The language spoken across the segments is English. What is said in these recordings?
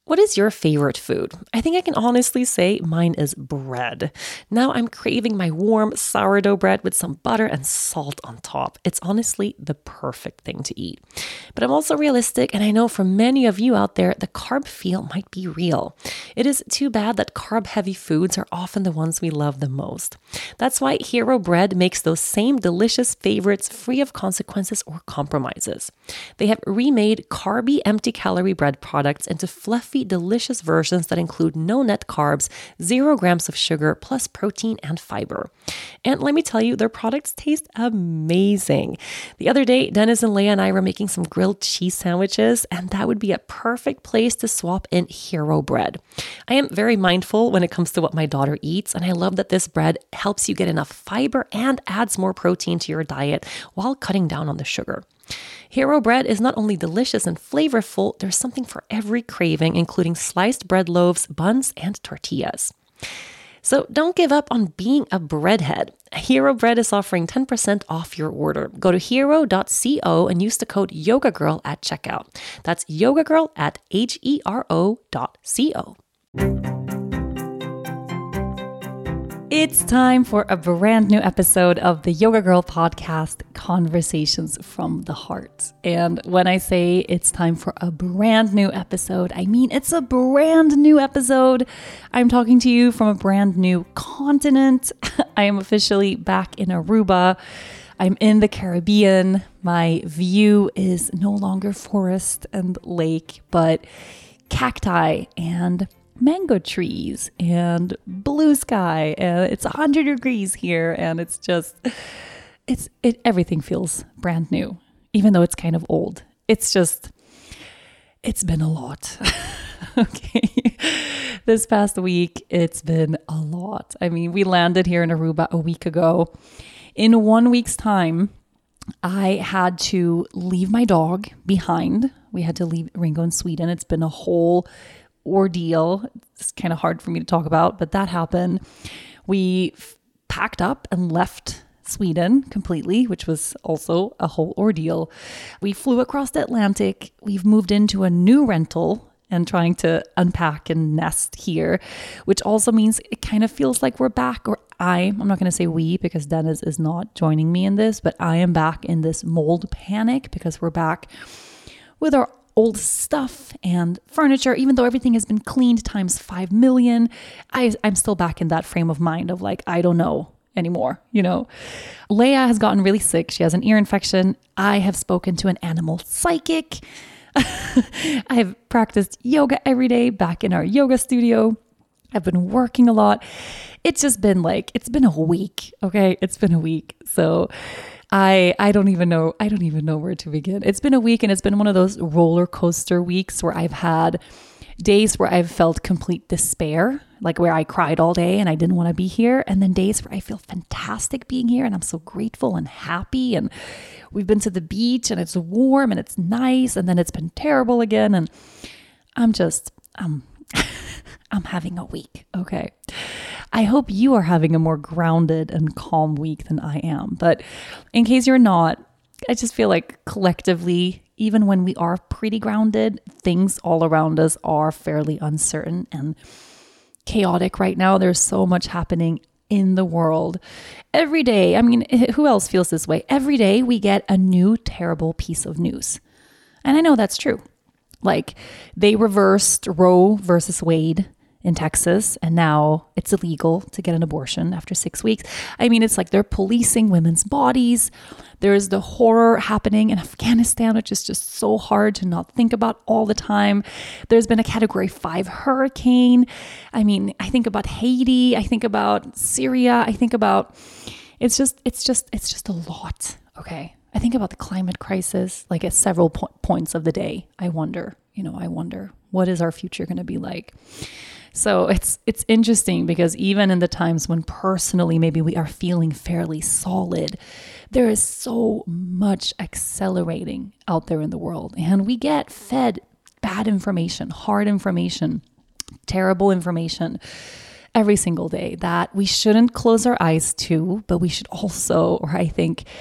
What is your favorite food? I think I can honestly say mine is bread. Now I'm craving my warm sourdough bread with some butter and salt on top. It's honestly the perfect thing to eat. But I'm also realistic, and I know for many of you out there, the carb feel might be real. It is too bad that carb-heavy foods are often the ones we love the most. That's why Hero Bread makes those same delicious favorites free of consequences or compromises. They have remade carby, empty-calorie bread products into fluffy, delicious versions that include no net carbs, 0 grams of sugar, plus protein and fiber. And let me tell you, their products taste amazing. The other day, Dennis and Leia and I were making some grilled cheese sandwiches, and that would be a perfect place to swap in Hero Bread. I am very mindful when it comes to what my daughter eats, and I love that this bread helps you get enough fiber and adds more protein to your diet while cutting down on the sugar. Hero Bread is not only delicious and flavorful, there's something for every craving, including sliced bread loaves, buns, and tortillas. So don't give up on being a breadhead. Hero Bread is offering 10% off your order. Go to hero.co and use the code YogaGirl at checkout. That's YogaGirl at HERO.co. It's time for a brand new episode of the Yoga Girl podcast, Conversations from the Heart. And when I say it's time for a brand new episode, I mean it's a brand new episode. I'm talking to you from a brand new continent. I am officially back in Aruba. I'm in the Caribbean. My view is no longer forest and lake, but cacti and mango trees and blue sky, and it's 100 degrees here, and it's just everything feels brand new, even though it's kind of old. It's been a lot. Okay. This past week, it's been a lot. I mean, we landed here in Aruba a week ago. In 1 week's time, I had to leave my dog behind. We had to leave Ringo in Sweden. It's been a whole ordeal. It's kind of hard for me to talk about, but that happened. We packed up and left Sweden completely, which was also a whole ordeal. We flew across the Atlantic. We've moved into a new rental and trying to unpack and nest here, which also means it kind of feels like we're back, or I'm not going to say we because Dennis is not joining me in this, but I am back in this mold panic because we're back with our old stuff and furniture. Even though everything has been cleaned times 5 million, I'm still back in that frame of mind of like, I don't know anymore, you know. Leia has gotten really sick. She has an ear infection. I have spoken to an animal psychic. I've practiced yoga every day back in our yoga studio. I've been working a lot. It's just been like, it's been a week. Okay. It's been a week. So I don't even know where to begin. It's been a week, and it's been one of those roller coaster weeks where I've had days where I've felt complete despair, like where I cried all day and I didn't want to be here. And then days where I feel fantastic being here and I'm so grateful and happy. And we've been to the beach and it's warm and it's nice. And then it's been terrible again. And I'm having a week. Okay. I hope you are having a more grounded and calm week than I am. But in case you're not, I just feel like collectively, even when we are pretty grounded, things all around us are fairly uncertain and chaotic right now. There's so much happening in the world. Every day, I mean, who else feels this way? Every day we get a new terrible piece of news. And I know that's true. Like they reversed Roe versus Wade in Texas, and now it's illegal to get an abortion after 6 weeks. I mean, it's like they're policing women's bodies. There's the horror happening in Afghanistan, which is just so hard to not think about all the time. There's been a Category 5 hurricane. I mean, I think about Haiti. I think about Syria. I think about, it's just a lot. Okay. I think about the climate crisis, like at several points of the day. I wonder, what is our future going to be like? So it's interesting because even in the times when personally maybe we are feeling fairly solid, there is so much accelerating out there in the world, and we get fed bad information, hard information, terrible information every single day that we shouldn't close our eyes to, but we should also, or I think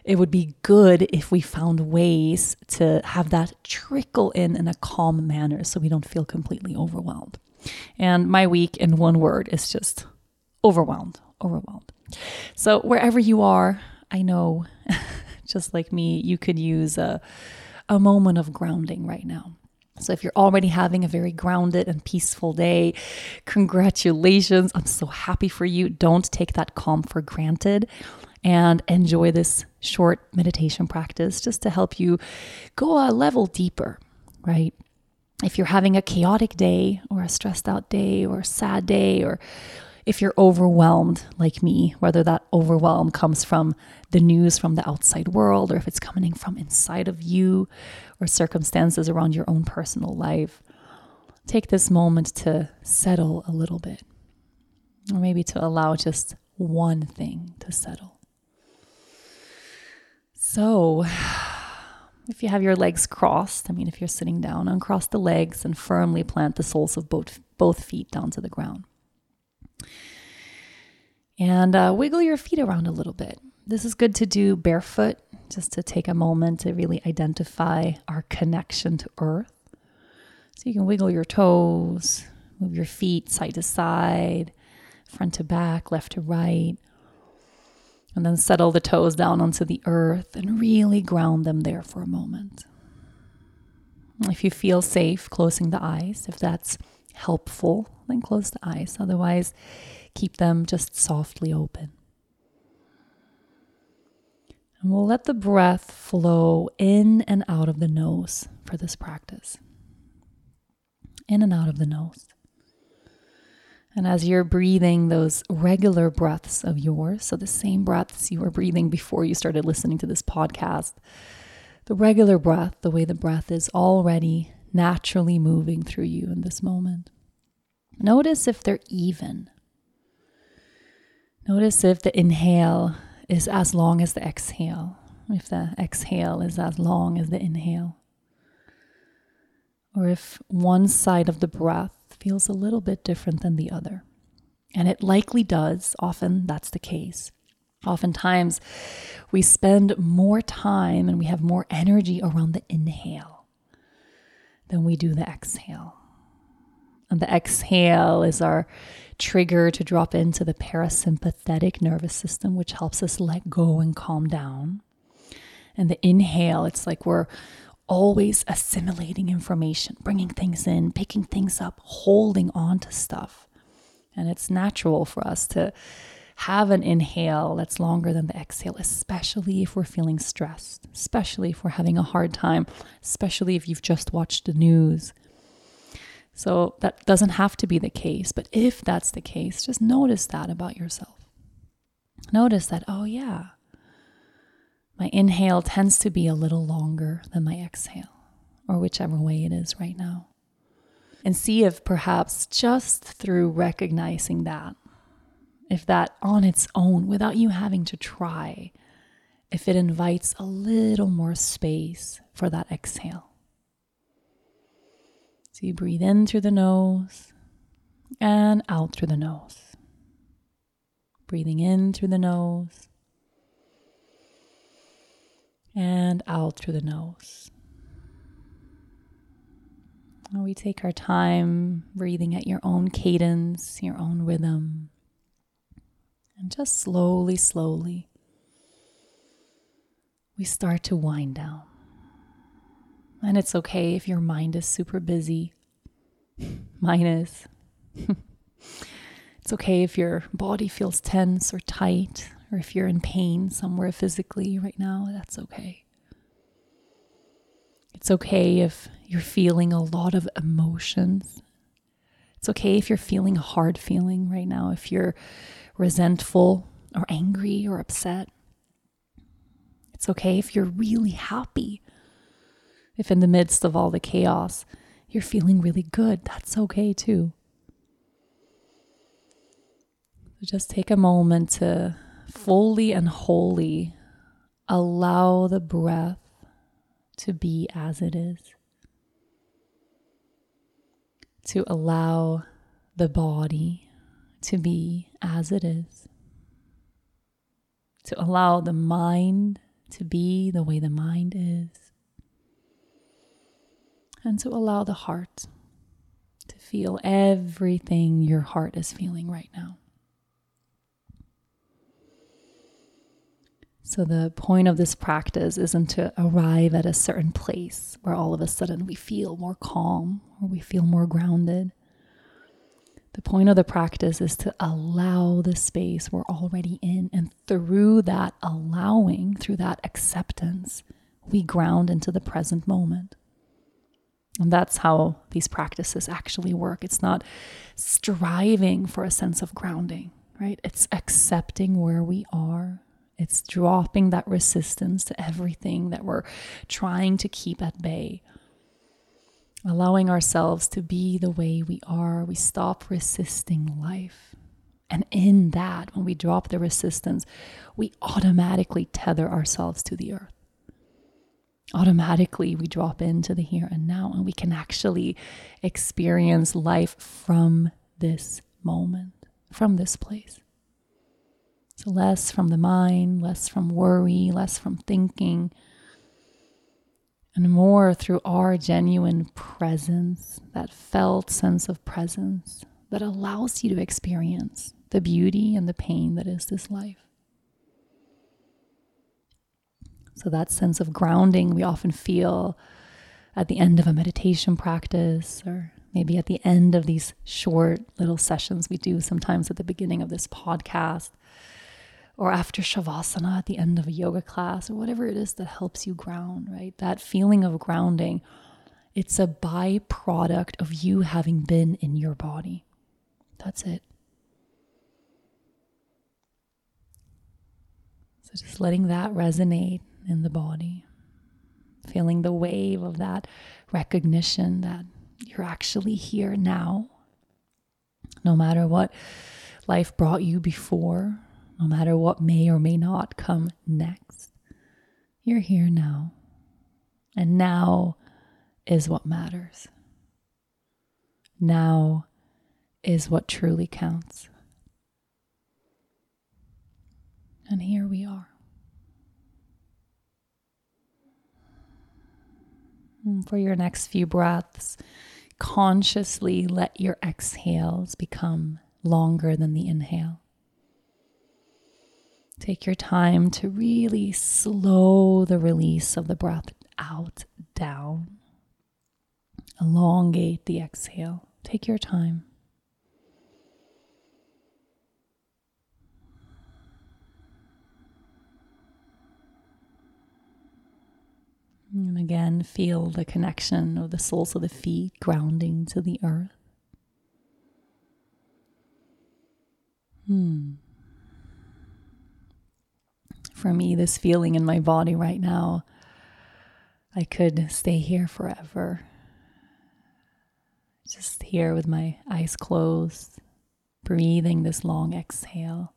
it would be good if we found ways to have that trickle in a calm manner so we don't feel completely overwhelmed. And my week in one word is just overwhelmed. So wherever you are, I know, just like me, you could use a moment of grounding right now. So if you're already having a very grounded and peaceful day, congratulations. I'm so happy for you. Don't take that calm for granted and enjoy this short meditation practice just to help you go a level deeper, right? If you're having a chaotic day or a stressed out day or a sad day, or if you're overwhelmed like me, whether that overwhelm comes from the news from the outside world or if it's coming from inside of you or circumstances around your own personal life, take this moment to settle a little bit, or maybe to allow just one thing to settle. So if you have your legs crossed, if you're sitting down, uncross the legs and firmly plant the soles of both feet down to the ground. And wiggle your feet around a little bit. This is good to do barefoot, just to take a moment to really identify our connection to earth. So you can wiggle your toes, move your feet side to side, front to back, left to right, and then settle the toes down onto the earth and really ground them there for a moment. If you feel safe closing the eyes, if that's helpful, then close the eyes. Otherwise, keep them just softly open. And we'll let the breath flow in and out of the nose for this practice. In and out of the nose. And as you're breathing those regular breaths of yours, so the same breaths you were breathing before you started listening to this podcast, the regular breath, the way the breath is already naturally moving through you in this moment. Notice if they're even. Notice if the inhale is as long as the exhale, if the exhale is as long as the inhale, or if one side of the breath feels a little bit different than the other. And it likely does. Often that's the case. Oftentimes we spend more time and we have more energy around the inhale than we do the exhale. And the exhale is our trigger to drop into the parasympathetic nervous system, which helps us let go and calm down. And the inhale, it's like we're always assimilating information, bringing things in, picking things up, holding on to stuff. And it's natural for us to have an inhale that's longer than the exhale, especially if we're feeling stressed, especially if we're having a hard time, especially if you've just watched the news. So that doesn't have to be the case, but if that's the case, just notice that about yourself. Notice that, oh yeah, my inhale tends to be a little longer than my exhale, or whichever way it is right now. And see if perhaps just through recognizing that, if that on its own, without you having to try, if it invites a little more space for that exhale. So you breathe in through the nose and out through the nose. Breathing in through the nose and out through the nose. And we take our time breathing at your own cadence, your own rhythm. And just slowly, we start to wind down. And it's okay if your mind is super busy. Mine is. It's okay if your body feels tense or tight, or if you're in pain somewhere physically right now, that's okay. It's okay if you're feeling a lot of emotions. It's okay if you're feeling a hard feeling right now, if you're resentful or angry or upset. It's okay if you're really happy. If in the midst of all the chaos, you're feeling really good, that's okay too. So just take a moment to fully and wholly allow the breath to be as it is. To allow the body to be as it is. To allow the mind to be the way the mind is, and to allow the heart to feel everything your heart is feeling right now. So the point of this practice isn't to arrive at a certain place where all of a sudden we feel more calm or we feel more grounded. The point of the practice is to allow the space we're already in, and through that allowing, through that acceptance, we ground into the present moment. And that's how these practices actually work. It's not striving for a sense of grounding, right? It's accepting where we are. It's dropping that resistance to everything that we're trying to keep at bay. Allowing ourselves to be the way we are. We stop resisting life. And in that, when we drop the resistance, we automatically tether ourselves to the earth. Automatically, we drop into the here and now, and we can actually experience life from this moment, from this place. So less from the mind, less from worry, less from thinking, and more through our genuine presence, that felt sense of presence that allows you to experience the beauty and the pain that is this life. So that sense of grounding we often feel at the end of a meditation practice, or maybe at the end of these short little sessions we do sometimes at the beginning of this podcast, or after Shavasana at the end of a yoga class, or whatever it is that helps you ground, right? That feeling of grounding, it's a byproduct of you having been in your body. That's it. So just letting that resonate in the body, feeling the wave of that recognition that you're actually here now. No matter what life brought you before, no matter what may or may not come next, you're here now. And now is what matters. Now is what truly counts. And here we are. And for your next few breaths, consciously let your exhales become longer than the inhale. Take your time to really slow the release of the breath out, down. Elongate the exhale. Take your time. And again, feel the connection of the soles of the feet grounding to the earth. For me, this feeling in my body right now, I could stay here forever. Just here with my eyes closed, breathing this long exhale.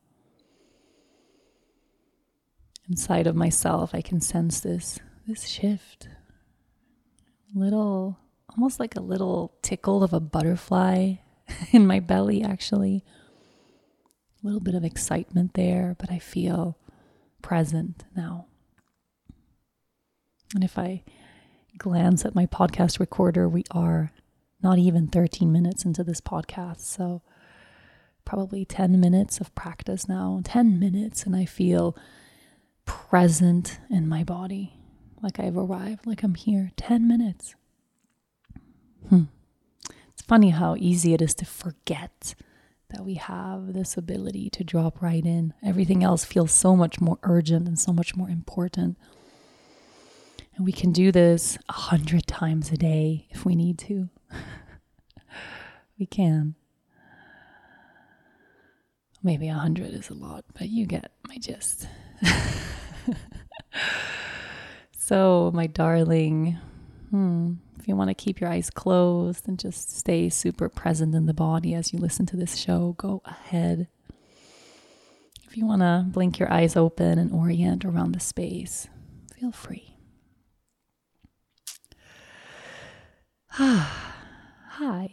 Inside of myself, I can sense this shift. Almost like a little tickle of a butterfly in my belly, actually. A little bit of excitement there, but I feel present now. And if I glance at my podcast recorder, we are not even 13 minutes into this podcast. So probably 10 minutes of practice now, 10 minutes, and I feel present in my body. Like I've arrived, like I'm here. 10 minutes. It's funny how easy it is to forget that we have this ability to drop right in. Everything else feels so much more urgent and so much more important. And we can do this 100 times a day if we need to. We can. Maybe 100 is a lot, but you get my gist. So, my darling, if you want to keep your eyes closed and just stay super present in the body as you listen to this show, go ahead. If you want to blink your eyes open and orient around the space, feel free. Hi.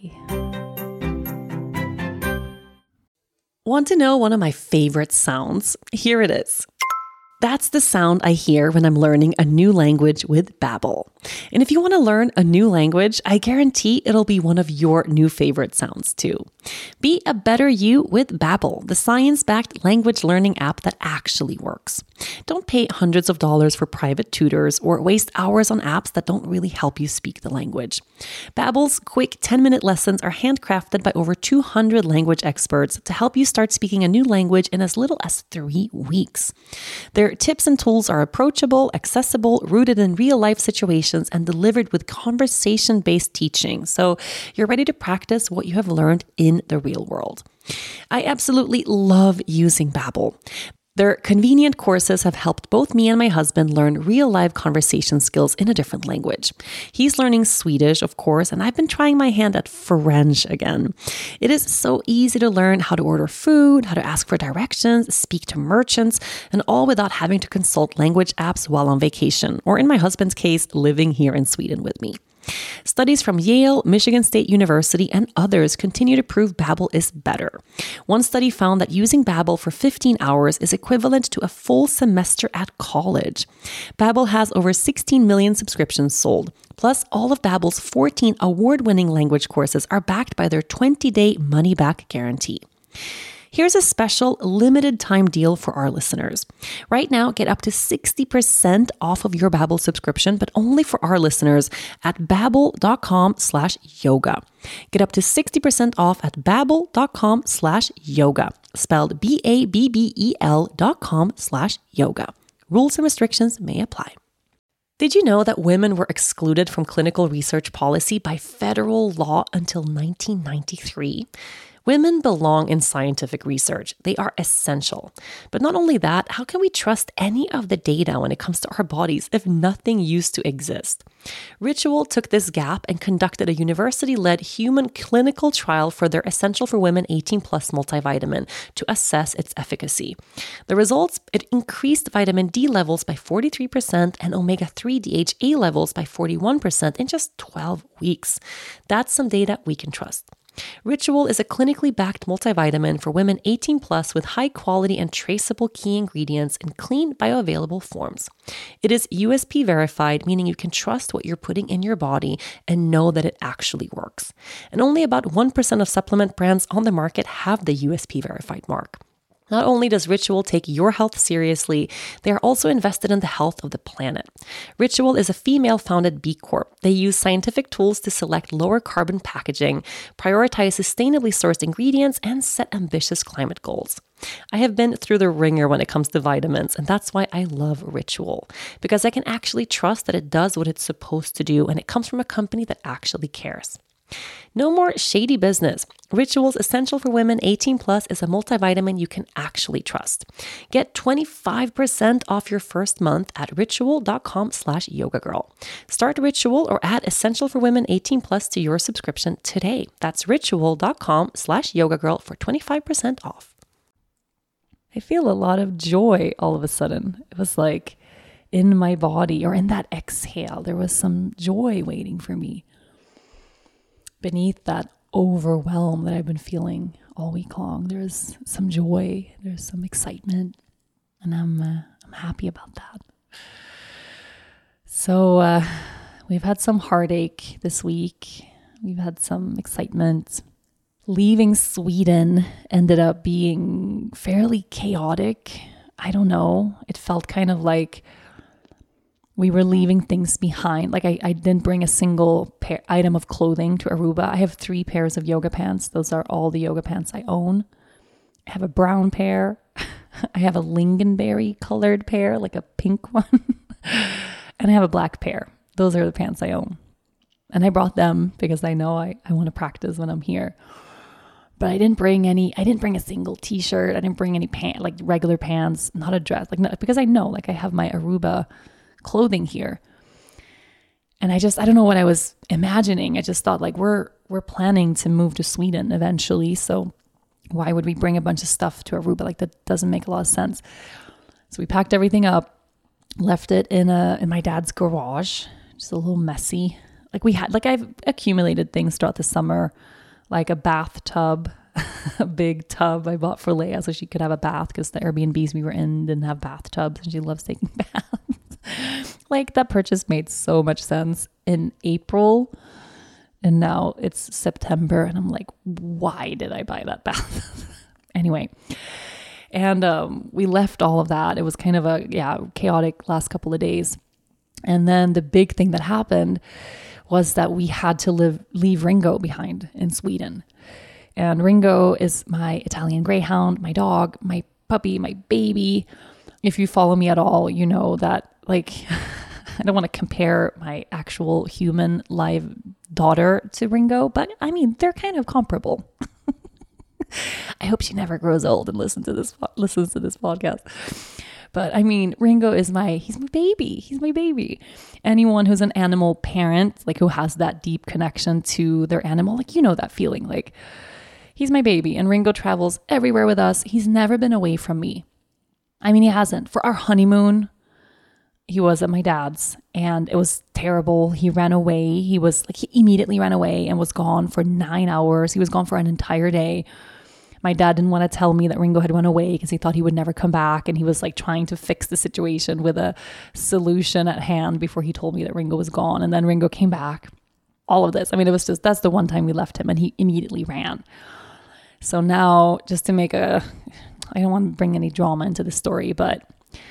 Want to know one of my favorite sounds? Here it is. That's the sound I hear when I'm learning a new language with Babbel. And if you want to learn a new language, I guarantee it'll be one of your new favorite sounds too. Be a better you with Babbel, the science-backed language learning app that actually works. Don't pay hundreds of dollars for private tutors or waste hours on apps that don't really help you speak the language. Babbel's quick 10-minute lessons are handcrafted by over 200 language experts to help you start speaking a new language in as little as 3 weeks. Their tips and tools are approachable, accessible, rooted in real-life situations, and delivered with conversation-based teaching, so you're ready to practice what you have learned in the real world. I absolutely love using Babbel. Their convenient courses have helped both me and my husband learn real-life conversation skills in a different language. He's learning Swedish, of course, and I've been trying my hand at French again. It is so easy to learn how to order food, how to ask for directions, speak to merchants, and all without having to consult language apps while on vacation, or in my husband's case, living here in Sweden with me. Studies from Yale, Michigan State University, and others continue to prove Babbel is better. One study found that using Babbel for 15 hours is equivalent to a full semester at college. Babbel has over 16 million subscriptions sold. Plus, all of Babbel's 14 award-winning language courses are backed by their 20-day money-back guarantee. Here's a special limited time deal for our listeners. Right now, get up to 60% off of your Babbel subscription, but only for our listeners at babbel.com/yoga. Get up to 60% off at babbel.com/yoga, spelled BABBEL.com/yoga. Rules and restrictions may apply. Did you know that women were excluded from clinical research policy by federal law until 1993? Women belong in scientific research. They are essential. But not only that, how can we trust any of the data when it comes to our bodies if nothing used to exist? Ritual took this gap and conducted a university-led human clinical trial for their Essential for Women 18+ multivitamin to assess its efficacy. The results, it increased vitamin D levels by 43% and omega-3 DHA levels by 41% in just 12 weeks. That's some data we can trust. Ritual is a clinically backed multivitamin for women 18+ with high quality and traceable key ingredients in clean, bioavailable forms. It is USP verified, meaning you can trust what you're putting in your body and know that it actually works. And only about 1% of supplement brands on the market have the USP verified mark. Not only does Ritual take your health seriously, they are also invested in the health of the planet. Ritual is a female-founded B Corp. They use scientific tools to select lower carbon packaging, prioritize sustainably sourced ingredients, and set ambitious climate goals. I have been through the ringer when it comes to vitamins, and that's why I love Ritual, because I can actually trust that it does what it's supposed to do, and it comes from a company that actually cares. No more shady business. Ritual's Essential for Women 18+ is a multivitamin you can actually trust. Get 25% off your first month at ritual.com/yogagirl. Start Ritual or add Essential for Women 18+ to your subscription today. That's ritual.com/yogagirl for 25% off. I feel a lot of joy all of a sudden. It was like in my body, or in that exhale, there was some joy waiting for me. Beneath that overwhelm that I've been feeling all week long, there's some joy, there's some excitement, and I'm happy about that. So we've had some heartache this week. We've had some excitement. Leaving Sweden ended up being fairly chaotic. I don't know. It felt kind of like we were leaving things behind. Like I didn't bring a single item of clothing to Aruba. I have 3 pairs of yoga pants. Those are all the yoga pants I own. I have a brown pair. I have a lingonberry colored pair, like a pink one. And I have a black pair. Those are the pants I own. And I brought them because I know I want to practice when I'm here. But I didn't bring a single t-shirt. I didn't bring any like regular pants, not a dress. Because I know, I have my Aruba clothing here. And I don't know what I was imagining. I just thought we're planning to move to Sweden eventually. So why would we bring a bunch of stuff to Aruba? That doesn't make a lot of sense. So we packed everything up, left it in my dad's garage, just a little messy. I've accumulated things throughout the summer, like a bathtub a big tub I bought for Leia so she could have a bath, because the Airbnbs we were in didn't have bathtubs and she loves taking baths. Like, that purchase made so much sense in April, and now it's September and I'm like, why did I buy that bath? Anyway, and we left all of that. It was kind of a chaotic last couple of days. And then the big thing that happened was that we had to leave Ringo behind in Sweden. And Ringo is my Italian Greyhound, my dog, my puppy, my baby. If you follow me at all, you know that, like, I don't want to compare my actual human live daughter to Ringo, but I mean, they're kind of comparable. I hope she never grows old and listens to this podcast. But I mean, Ringo is he's my baby. He's my baby. Anyone who's an animal parent, like, who has that deep connection to their animal, like, you know that feeling. Like, he's my baby, and Ringo travels everywhere with us. He's never been away from me. I mean, he hasn't. For our honeymoon, he was at my dad's, and it was terrible. He ran away. He immediately ran away and was gone for 9 hours. He was gone for an entire day. My dad didn't want to tell me that Ringo had run away because he thought he would never come back. And he was like trying to fix the situation with a solution at hand before he told me that Ringo was gone. And then Ringo came back. All of this. I mean, that's the one time we left him and he immediately ran. So now, just to I don't want to bring any drama into the story, but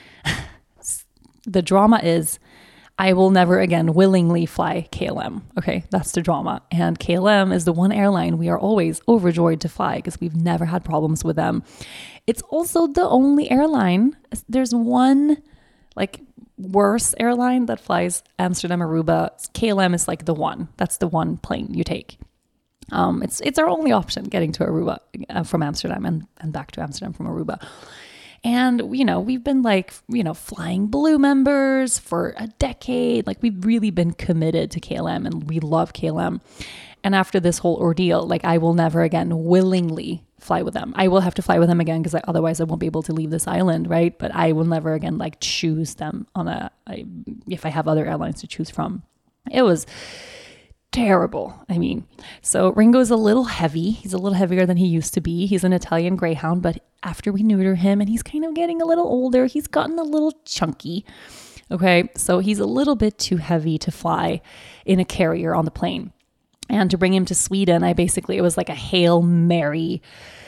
the drama is, I will never again willingly fly KLM. Okay, that's the drama. And KLM is the one airline we are always overjoyed to fly because we've never had problems with them. It's also the only airline. There's one like worse airline that flies Amsterdam Aruba. KLM is like the one. That's the one plane you take. It's our only option getting to Aruba from Amsterdam and back to Amsterdam from Aruba. And, we've been flying Blue members for a decade. Like, we've really been committed to KLM and we love KLM. And after this whole ordeal, I will never again willingly fly with them. I will have to fly with them again because otherwise I won't be able to leave this island, right? But I will never again choose them if I have other airlines to choose from. It was terrible. I mean, so Ringo's a little heavy. He's a little heavier than he used to be. He's an Italian Greyhound, but after we neuter him and he's kind of getting a little older, he's gotten a little chunky. Okay, so he's a little bit too heavy to fly in a carrier on the plane. And to bring him to Sweden, it was like a Hail Mary.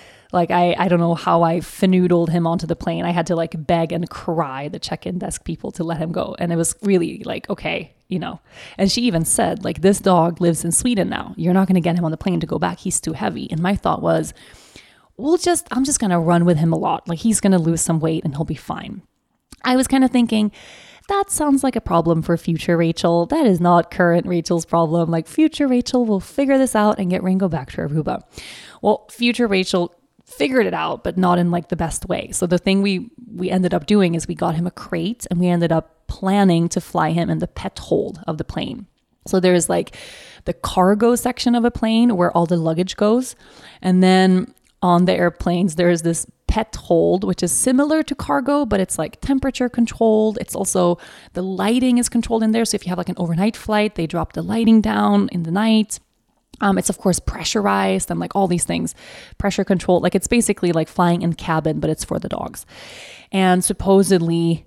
I don't know how I finagled him onto the plane. I had to beg and cry the check-in desk people to let him go. And it was really okay, And she even said, this dog lives in Sweden now. You're not going to get him on the plane to go back. He's too heavy. And my thought was, I'm just going to run with him a lot. He's going to lose some weight and he'll be fine. I was kind of thinking, that sounds like a problem for future Rachel. That is not current Rachel's problem. Future Rachel will figure this out and get Ringo back to Aruba. Well, future Rachel figured it out, but not in the best way. So the thing we ended up doing is we got him a crate and we ended up planning to fly him in the pet hold of the plane. So there's the cargo section of a plane where all the luggage goes. And then on the airplanes, there's this pet hold, which is similar to cargo, but it's temperature controlled. It's also, the lighting is controlled in there. So if you have an overnight flight, they drop the lighting down in the night. It's of course pressurized and all these things, pressure controlled. It's basically flying in cabin, but it's for the dogs. And supposedly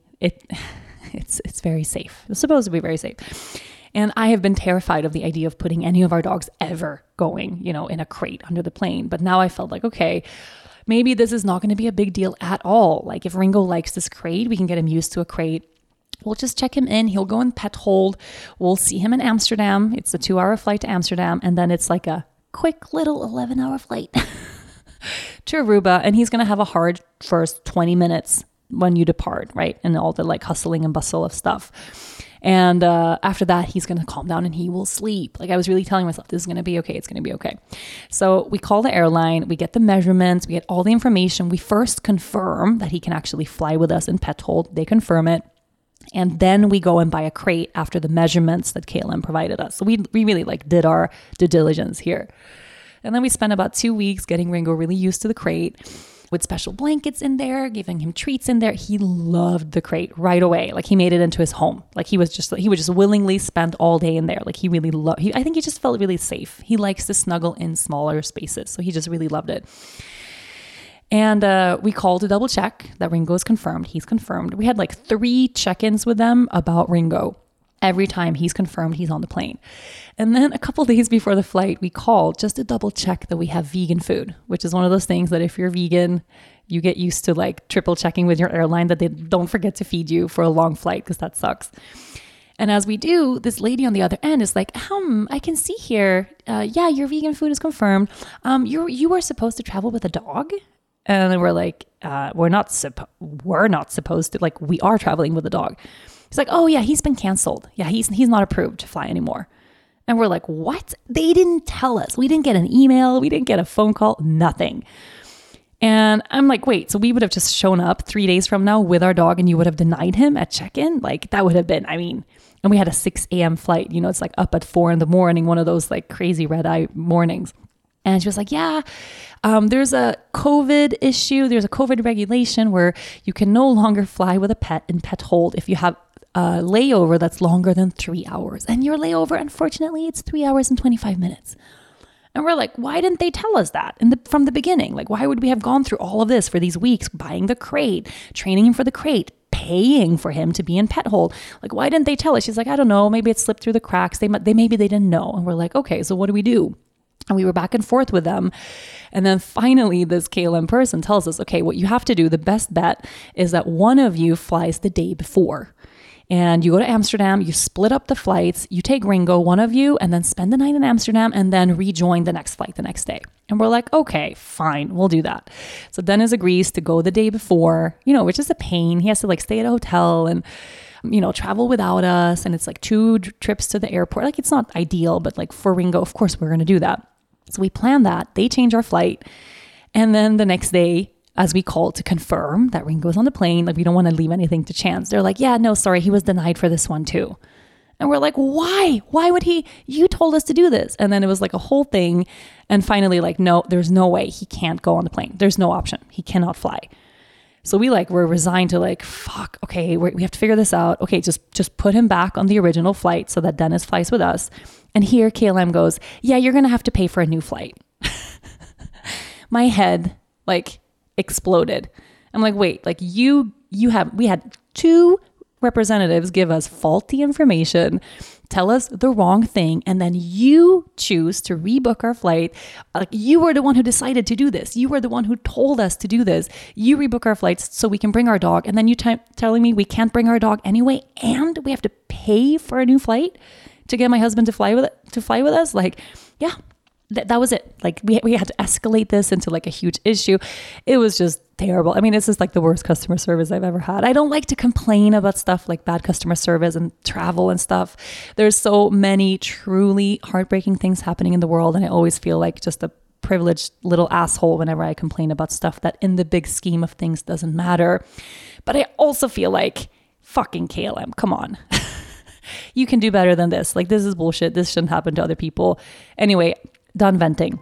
it's very safe. It's supposed to be very safe. And I have been terrified of the idea of putting any of our dogs ever going, in a crate under the plane. But now I felt okay, maybe this is not going to be a big deal at all. If Ringo likes this crate, we can get him used to a crate. We'll just check him in. He'll go in pet hold. We'll see him in Amsterdam. It's a 2-hour flight to Amsterdam. And then it's a quick little 11-hour flight to Aruba. And he's going to have a hard first 20 minutes when you depart, right? And all the hustling and bustle of stuff. And after that, he's going to calm down and he will sleep. I was really telling myself, this is going to be okay. It's going to be okay. So we call the airline, we get the measurements, we get all the information. We first confirm that he can actually fly with us in pet hold. They confirm it. And then we go and buy a crate after the measurements that KLM provided us. So we really did our due diligence here. And then we spent about 2 weeks getting Ringo really used to the crate. with special blankets in there, giving him treats in there. He loved the crate right away. Like he made it into his home. Like he would just willingly spend all day in there. Like he really loved, I think he just felt really safe. He likes to snuggle in smaller spaces. So he just really loved it. And we called to double check that Ringo is confirmed. He's confirmed. We had like 3 check-ins with them about Ringo. Every time he's confirmed he's on the plane. And then a couple days before the flight, we called just to double check that we have vegan food, which is one of those things that if you're vegan, you get used to like triple checking with your airline that they don't forget to feed you for a long flight, because that sucks. And as we do, this lady on the other end is like, I can see here, yeah, your vegan food is confirmed. You were supposed to travel with a dog? And then we're like, we're not supposed to, like, we are traveling with a dog. He's like, oh yeah, he's been canceled. Yeah, he's not approved to fly anymore. And we're like, what? They didn't tell us. We didn't get an email. We didn't get a phone call, nothing. And I'm like, wait, so we would have just shown up 3 days from now with our dog and you would have denied him at check-in? Like that would have been, and we had a 6 a.m. flight, it's like up at 4 a.m, one of those like crazy red eye mornings. And she was like, yeah, there's a COVID issue. There's a COVID regulation where you can no longer fly with a pet in pet hold if you have a layover that's longer than 3 hours. And your layover, unfortunately, it's 3 hours and 25 minutes. And we're like, why didn't they tell us that from the beginning? Like, why would we have gone through all of this for these weeks, buying the crate, training him for the crate, paying for him to be in pet hold? Like, why didn't they tell us? She's like, I don't know. Maybe it slipped through the cracks. Maybe they didn't know. And we're like, okay, so what do we do? And we were back and forth with them. And then finally, this KLM person tells us, okay, what you have to do, the best bet is that one of you flies the day before. And you go to Amsterdam, you split up the flights, you take Ringo, one of you, and then spend the night in Amsterdam and then rejoin the next flight the next day. And we're like, okay, fine, we'll do that. So Dennis agrees to go the day before, which is a pain. He has to like stay at a hotel and, travel without us. And it's like 2 trips to the airport. Like it's not ideal, but like for Ringo, of course, we're going to do that. So we plan that. They change our flight. And then the next day, as we called to confirm that Ringo's on the plane, like we don't want to leave anything to chance. They're like, yeah, no, sorry, he was denied for this one too. And we're like, why? Why would he? You told us to do this. And then it was like a whole thing. And finally, like, no, there's no way he can't go on the plane. There's no option. He cannot fly. So we're resigned to like, fuck, okay, we have to figure this out. Okay, just put him back on the original flight so that Dennis flies with us. And here KLM goes, yeah, you're going to have to pay for a new flight. My head like exploded. I'm like, wait, like we had 2 representatives give us faulty information, tell us the wrong thing, and then you choose to rebook our flight. Like you were the one who decided to do this. You were the one who told us to do this. You rebook our flights so we can bring our dog, and then you telling me we can't bring our dog anyway, and we have to pay for a new flight to get my husband to fly with us. Like, yeah. That was it. Like we had to escalate this into like a huge issue. It was just terrible. It's just like the worst customer service I've ever had. I don't like to complain about stuff like bad customer service and travel and stuff. There's so many truly heartbreaking things happening in the world. And I always feel like just a privileged little asshole whenever I complain about stuff that in the big scheme of things doesn't matter. But I also feel like fucking KLM, come on. You can do better than this. Like this is bullshit. This shouldn't happen to other people. Anyway, done venting.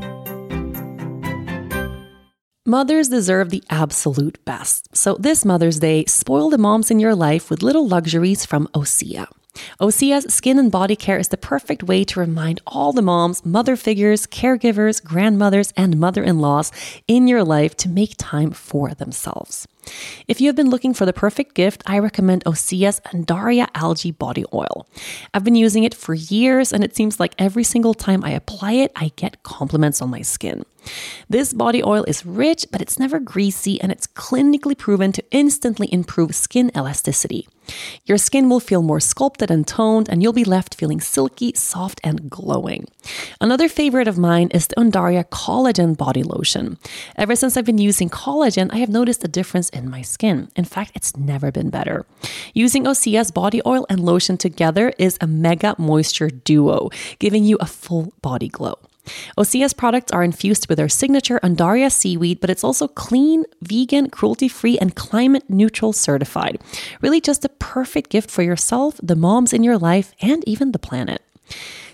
Mothers deserve the absolute best. So this Mother's Day, spoil the moms in your life with little luxuries from Osea. Osea's skin and body care is the perfect way to remind all the moms, mother figures, caregivers, grandmothers, and mother-in-laws in your life to make time for themselves. If you have been looking for the perfect gift, I recommend Osea's Undaria Algae Body Oil. I've been using it for years, and it seems like every single time I apply it, I get compliments on my skin. This body oil is rich, but it's never greasy, and it's clinically proven to instantly improve skin elasticity. Your skin will feel more sculpted and toned, and you'll be left feeling silky, soft, and glowing. Another favorite of mine is the Undaria Collagen Body Lotion. Ever since I've been using collagen, I have noticed a difference in my skin. In fact, it's never been better. Using Osea's body oil and lotion together is a mega moisture duo, giving you a full body glow. Osea's products are infused with their signature Undaria seaweed, but it's also clean, vegan, cruelty-free, and climate-neutral certified. Really just a perfect gift for yourself, the moms in your life, and even the planet.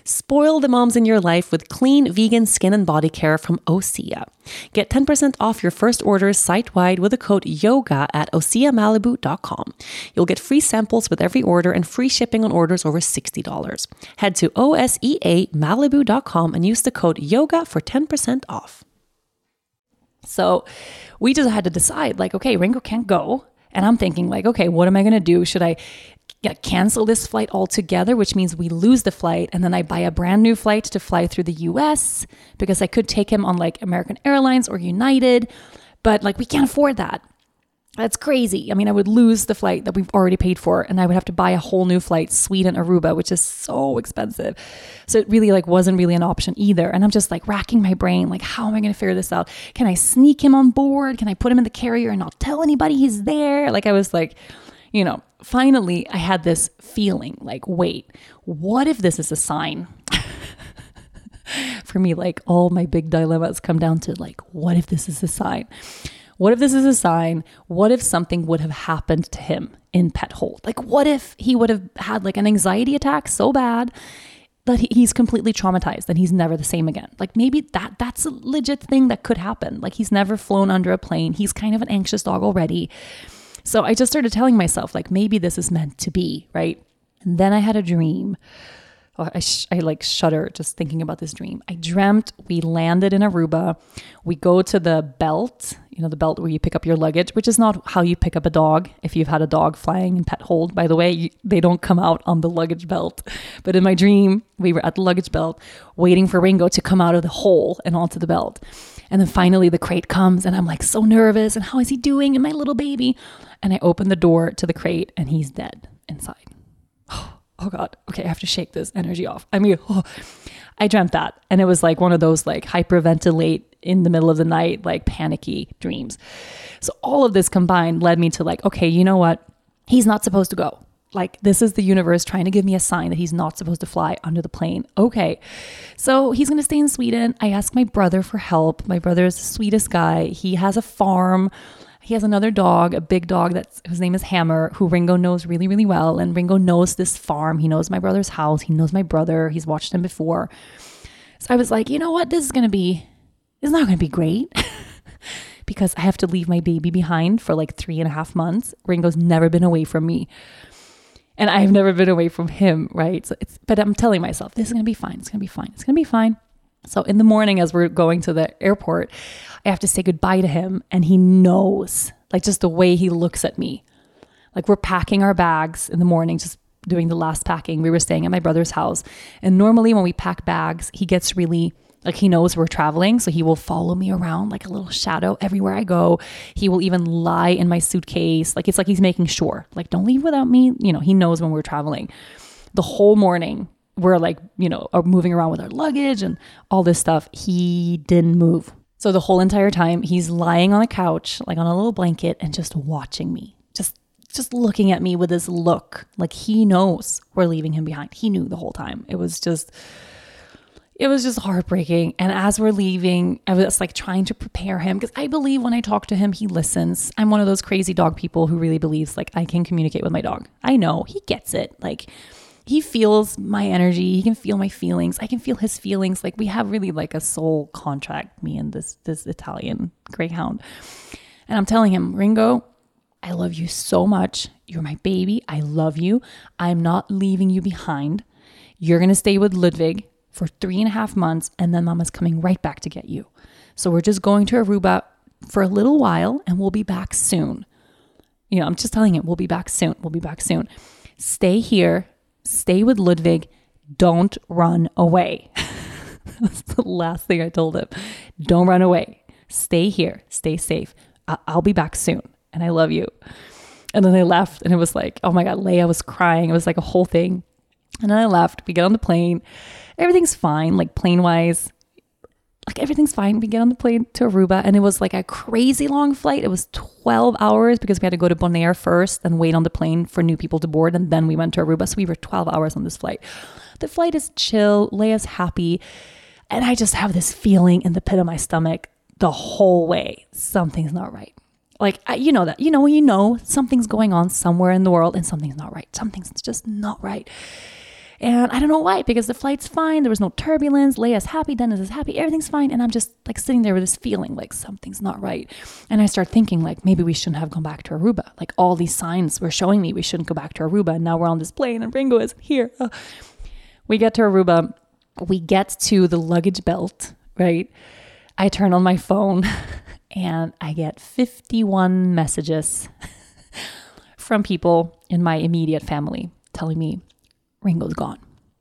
Spoil the moms in your life with clean vegan skin and body care from Osea. Get 10% off your first orders site-wide with the code YOGA at OseaMalibu.com. You'll get free samples with every order and free shipping on orders over $60. Head to OSEAMalibu.com and use the code YOGA for 10% off. So we just had to decide, like, okay, Ringo can't go. And I'm thinking, like, okay, what am I going to do? Should I cancel this flight altogether, which means we lose the flight, and then I buy a brand new flight to fly through the US because I could take him on like American Airlines or United, but like we can't afford that. That's crazy. I mean, I would lose the flight that we've already paid for, and I would have to buy a whole new flight, Sweden, Aruba, which is so expensive. So it really like wasn't really an option either. And I'm just like racking my brain, like, how am I going to figure this out? Can I sneak him on board? Can I put him in the carrier and not tell anybody he's there? Like I was like, you know, finally I had this feeling like, wait, what if this is a sign? For me, like all my big dilemmas come down to like, what if this is a sign? What if this is a sign? What if something would have happened to him in Pet Hold? Like, what if he would have had like an anxiety attack so bad that he's completely traumatized and he's never the same again? Like maybe that's a legit thing that could happen. Like he's never flown under a plane. He's kind of an anxious dog already. So I just started telling myself, like, maybe this is meant to be, right? And then I had a dream. Oh, I like shudder just thinking about this dream. I dreamt we landed in Aruba. We go to the belt, you know, the belt where you pick up your luggage, which is not how you pick up a dog. If you've had a dog flying in Pet Hold, by the way, they don't come out on the luggage belt. But in my dream, we were at the luggage belt waiting for Ringo to come out of the hole and onto the belt. And then finally the crate comes and I'm like so nervous. And how is he doing? And my little baby. And I open the door to the crate and he's dead inside. Oh God, okay, I have to shake this energy off. I mean, I dreamt that. And it was like one of those like hyperventilate in the middle of the night, like panicky dreams. So all of this combined led me to like, okay, you know what? He's not supposed to go. Like this is the universe trying to give me a sign that he's not supposed to fly under the plane. Okay. So he's going to stay in Sweden. I asked my brother for help. My brother is the sweetest guy. He has a farm. He has another dog, a big dog whose name is Hammer, who Ringo knows really, really well. And Ringo knows this farm. He knows my brother's house. He knows my brother. He's watched him before. So I was like, you know what? It's not going to be great because I have to leave my baby behind for like 3.5 months. Ringo's never been away from me. And I've never been away from him, right? But I'm telling myself, this is going to be fine. It's going to be fine. It's going to be fine. So in the morning, as we're going to the airport, I have to say goodbye to him. And he knows, like just the way he looks at me. Like we're packing our bags in the morning, just doing the last packing. We were staying at my brother's house. And normally when we pack bags, he gets really, like he knows we're traveling. So he will follow me around like a little shadow everywhere I go. He will even lie in my suitcase. Like it's like he's making sure, like don't leave without me. You know, he knows when we're traveling. The whole morning, we're like, you know, are moving around with our luggage and all this stuff. He didn't move. So the whole entire time he's lying on a couch, like on a little blanket and just watching me, just looking at me with this look like he knows we're leaving him behind. He knew the whole time. It was just heartbreaking. And as we're leaving, I was like trying to prepare him because I believe when I talk to him, he listens. I'm one of those crazy dog people who really believes like I can communicate with my dog. I know he gets it. Like he feels my energy. He can feel my feelings. I can feel his feelings. Like we have really like a soul contract, me and this Italian greyhound. And I'm telling him, Ringo, I love you so much. You're my baby. I love you. I'm not leaving you behind. You're going to stay with Ludwig for 3.5 months. And then Mama's coming right back to get you. So we're just going to Aruba for a little while and we'll be back soon. You know, I'm just telling him, we'll be back soon. We'll be back soon. Stay here. Stay with Ludwig. Don't run away. That's the last thing I told him. Don't run away. Stay here. Stay safe. I'll be back soon. And I love you. And then I left and it was like, oh my God, Leia was crying. It was like a whole thing. And then I left. We get on the plane. Everything's fine. Like plane wise, like everything's fine. We get on the plane to Aruba and it was like a crazy long flight. It was 12 hours because we had to go to Bonaire first and wait on the plane for new people to board. And then we went to Aruba. So we were 12 hours on this flight. The flight is chill. Leia's happy. And I just have this feeling in the pit of my stomach the whole way. Something's not right. Like, you know that, you know, something's going on somewhere in the world and something's not right. Something's just not right. And I don't know why, because the flight's fine. There was no turbulence. Leia's happy. Dennis is happy. Everything's fine. And I'm just like sitting there with this feeling like something's not right. And I start thinking like, maybe we shouldn't have gone back to Aruba. Like all these signs were showing me we shouldn't go back to Aruba. And now we're on this plane and Ringo isn't here. We get to Aruba. We get to the luggage belt, right? I turn on my phone and I get 51 messages from people in my immediate family telling me Ringo's gone.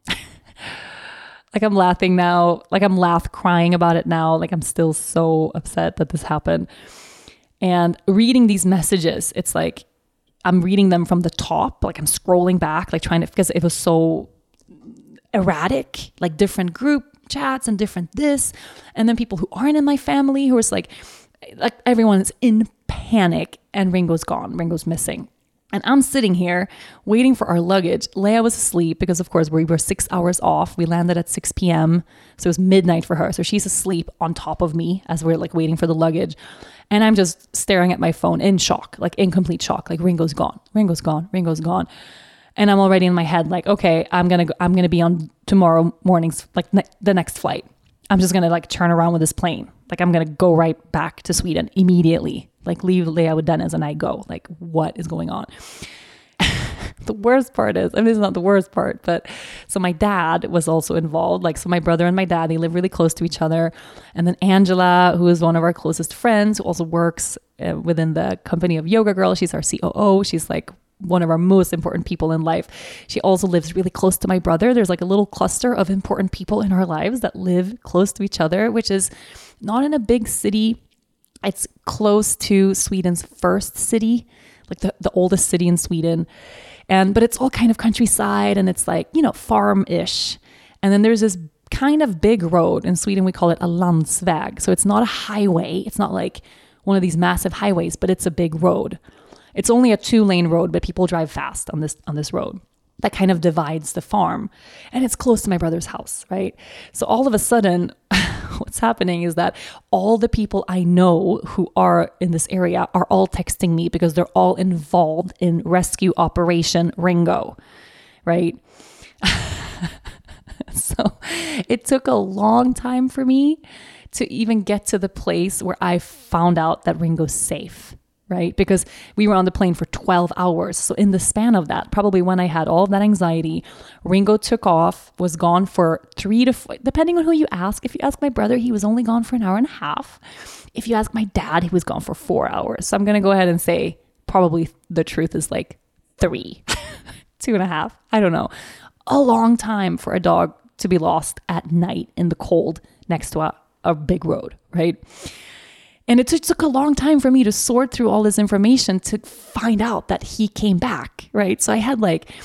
Like I'm laughing now, like I'm crying about it now. Like I'm still so upset that this happened. And reading these messages, it's like I'm reading them from the top, like I'm scrolling back, like trying to, because it was so erratic, like different group chats and different this. And then people who aren't in my family who was like everyone's in panic and Ringo's gone, Ringo's missing. And I'm sitting here waiting for our luggage. Leia was asleep because, of course, we were 6 hours off. We landed at 6 p.m. So it was midnight for her. So she's asleep on top of me as we're like waiting for the luggage. And I'm just staring at my phone in shock, like in complete shock. Like Ringo's gone, Ringo's gone, Ringo's gone. And I'm already in my head like, okay, I'm going to be on tomorrow morning's, like the next flight. I'm just going to like turn around with this plane. Like I'm going to go right back to Sweden immediately. Like leave Leia with Dennis and I go. Like what is going on? The worst part is, I mean, it's not the worst part, but so my dad was also involved. Like, so my brother and my dad, they live really close to each other. And then Angela, who is one of our closest friends, who also works within the company of Yoga Girl. She's our COO. She's like one of our most important people in life. She also lives really close to my brother. There's like a little cluster of important people in our lives that live close to each other, which is not in a big city. It's close to Sweden's first city, like the oldest city in Sweden. But it's all kind of countryside and it's like, you know, farm-ish. And then there's this kind of big road. In Sweden, we call it a landsväg. So it's not a highway. It's not like one of these massive highways, but it's a big road. It's only a 2-lane road, but people drive fast on this road. That kind of divides the farm. And it's close to my brother's house, right? So all of a sudden, what's happening is that all the people I know who are in this area are all texting me because they're all involved in rescue Operation Ringo, right? So it took a long time for me to even get to the place where I found out that Ringo's safe. Right? Because we were on the plane for 12 hours. So in the span of that, probably when I had all of that anxiety, Ringo took off, was gone for 3 to 4, depending on who you ask. If you ask my brother, he was only gone for an hour and a half. If you ask my dad, he was gone for 4 hours. So I'm going to go ahead and say probably the truth is like 3, 2.5. I don't know. A long time for a dog to be lost at night in the cold next to a big road, right? And it took a long time for me to sort through all this information to find out that he came back, right? So I had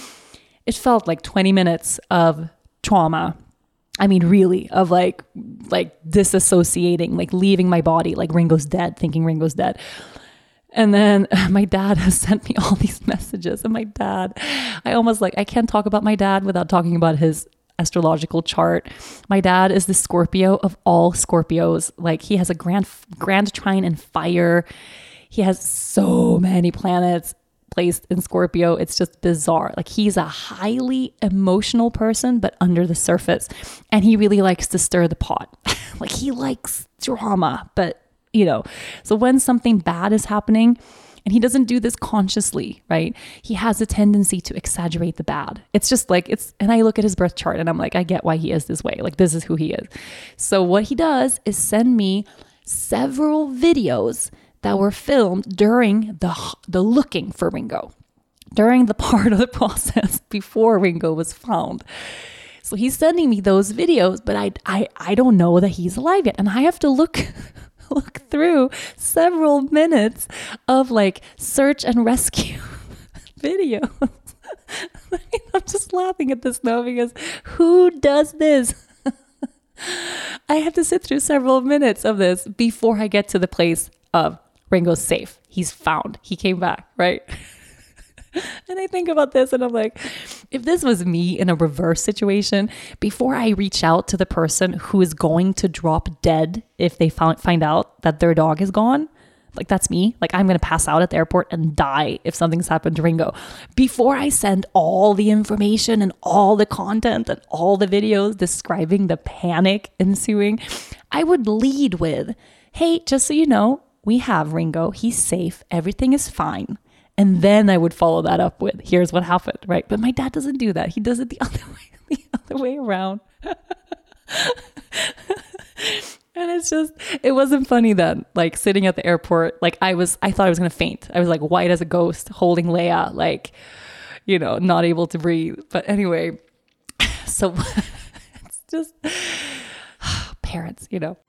it felt like 20 minutes of trauma. I mean, really, of like disassociating, like leaving my body, like Ringo's dead, thinking Ringo's dead. And then my dad has sent me all these messages. And my dad, I can't talk about my dad without talking about his astrological chart. My dad is the Scorpio of all Scorpios. Like he has a grand trine in fire. He has so many planets placed in Scorpio. It's just bizarre. Like he's a highly emotional person, but under the surface. And he really likes to stir the pot. Like he likes drama, but you know, so when something bad is happening, and he doesn't do this consciously, right? He has a tendency to exaggerate the bad. It's just like, and I look at his birth chart and I'm like, I get why he is this way. Like, this is who he is. So what he does is send me several videos that were filmed during the looking for Ringo, during the part of the process before Ringo was found. So he's sending me those videos, but I don't know that he's alive yet. And I have to look through several minutes of like search and rescue videos. I'm just laughing at this now because who does this? I have to sit through several minutes of this before I get to the place of Ringo's safe. He's found. He came back, right? And I think about this and I'm like, if this was me in a reverse situation, before I reach out to the person who is going to drop dead if they find out that their dog is gone, Like that's me. Like I'm going to pass out at the airport and die if something's happened to Ringo. Before I send all the information and all the content and all the videos describing the panic ensuing, I would lead with, hey, just so you know, we have Ringo. He's safe. Everything is fine. And then I would follow that up with, here's what happened, right? But my dad doesn't do that. He does it the other way around. And it's just, it wasn't funny then, like sitting at the airport, like I thought I was going to faint. I was like white as a ghost holding Leia, like, you know, not able to breathe. But anyway, so it's just parents, you know.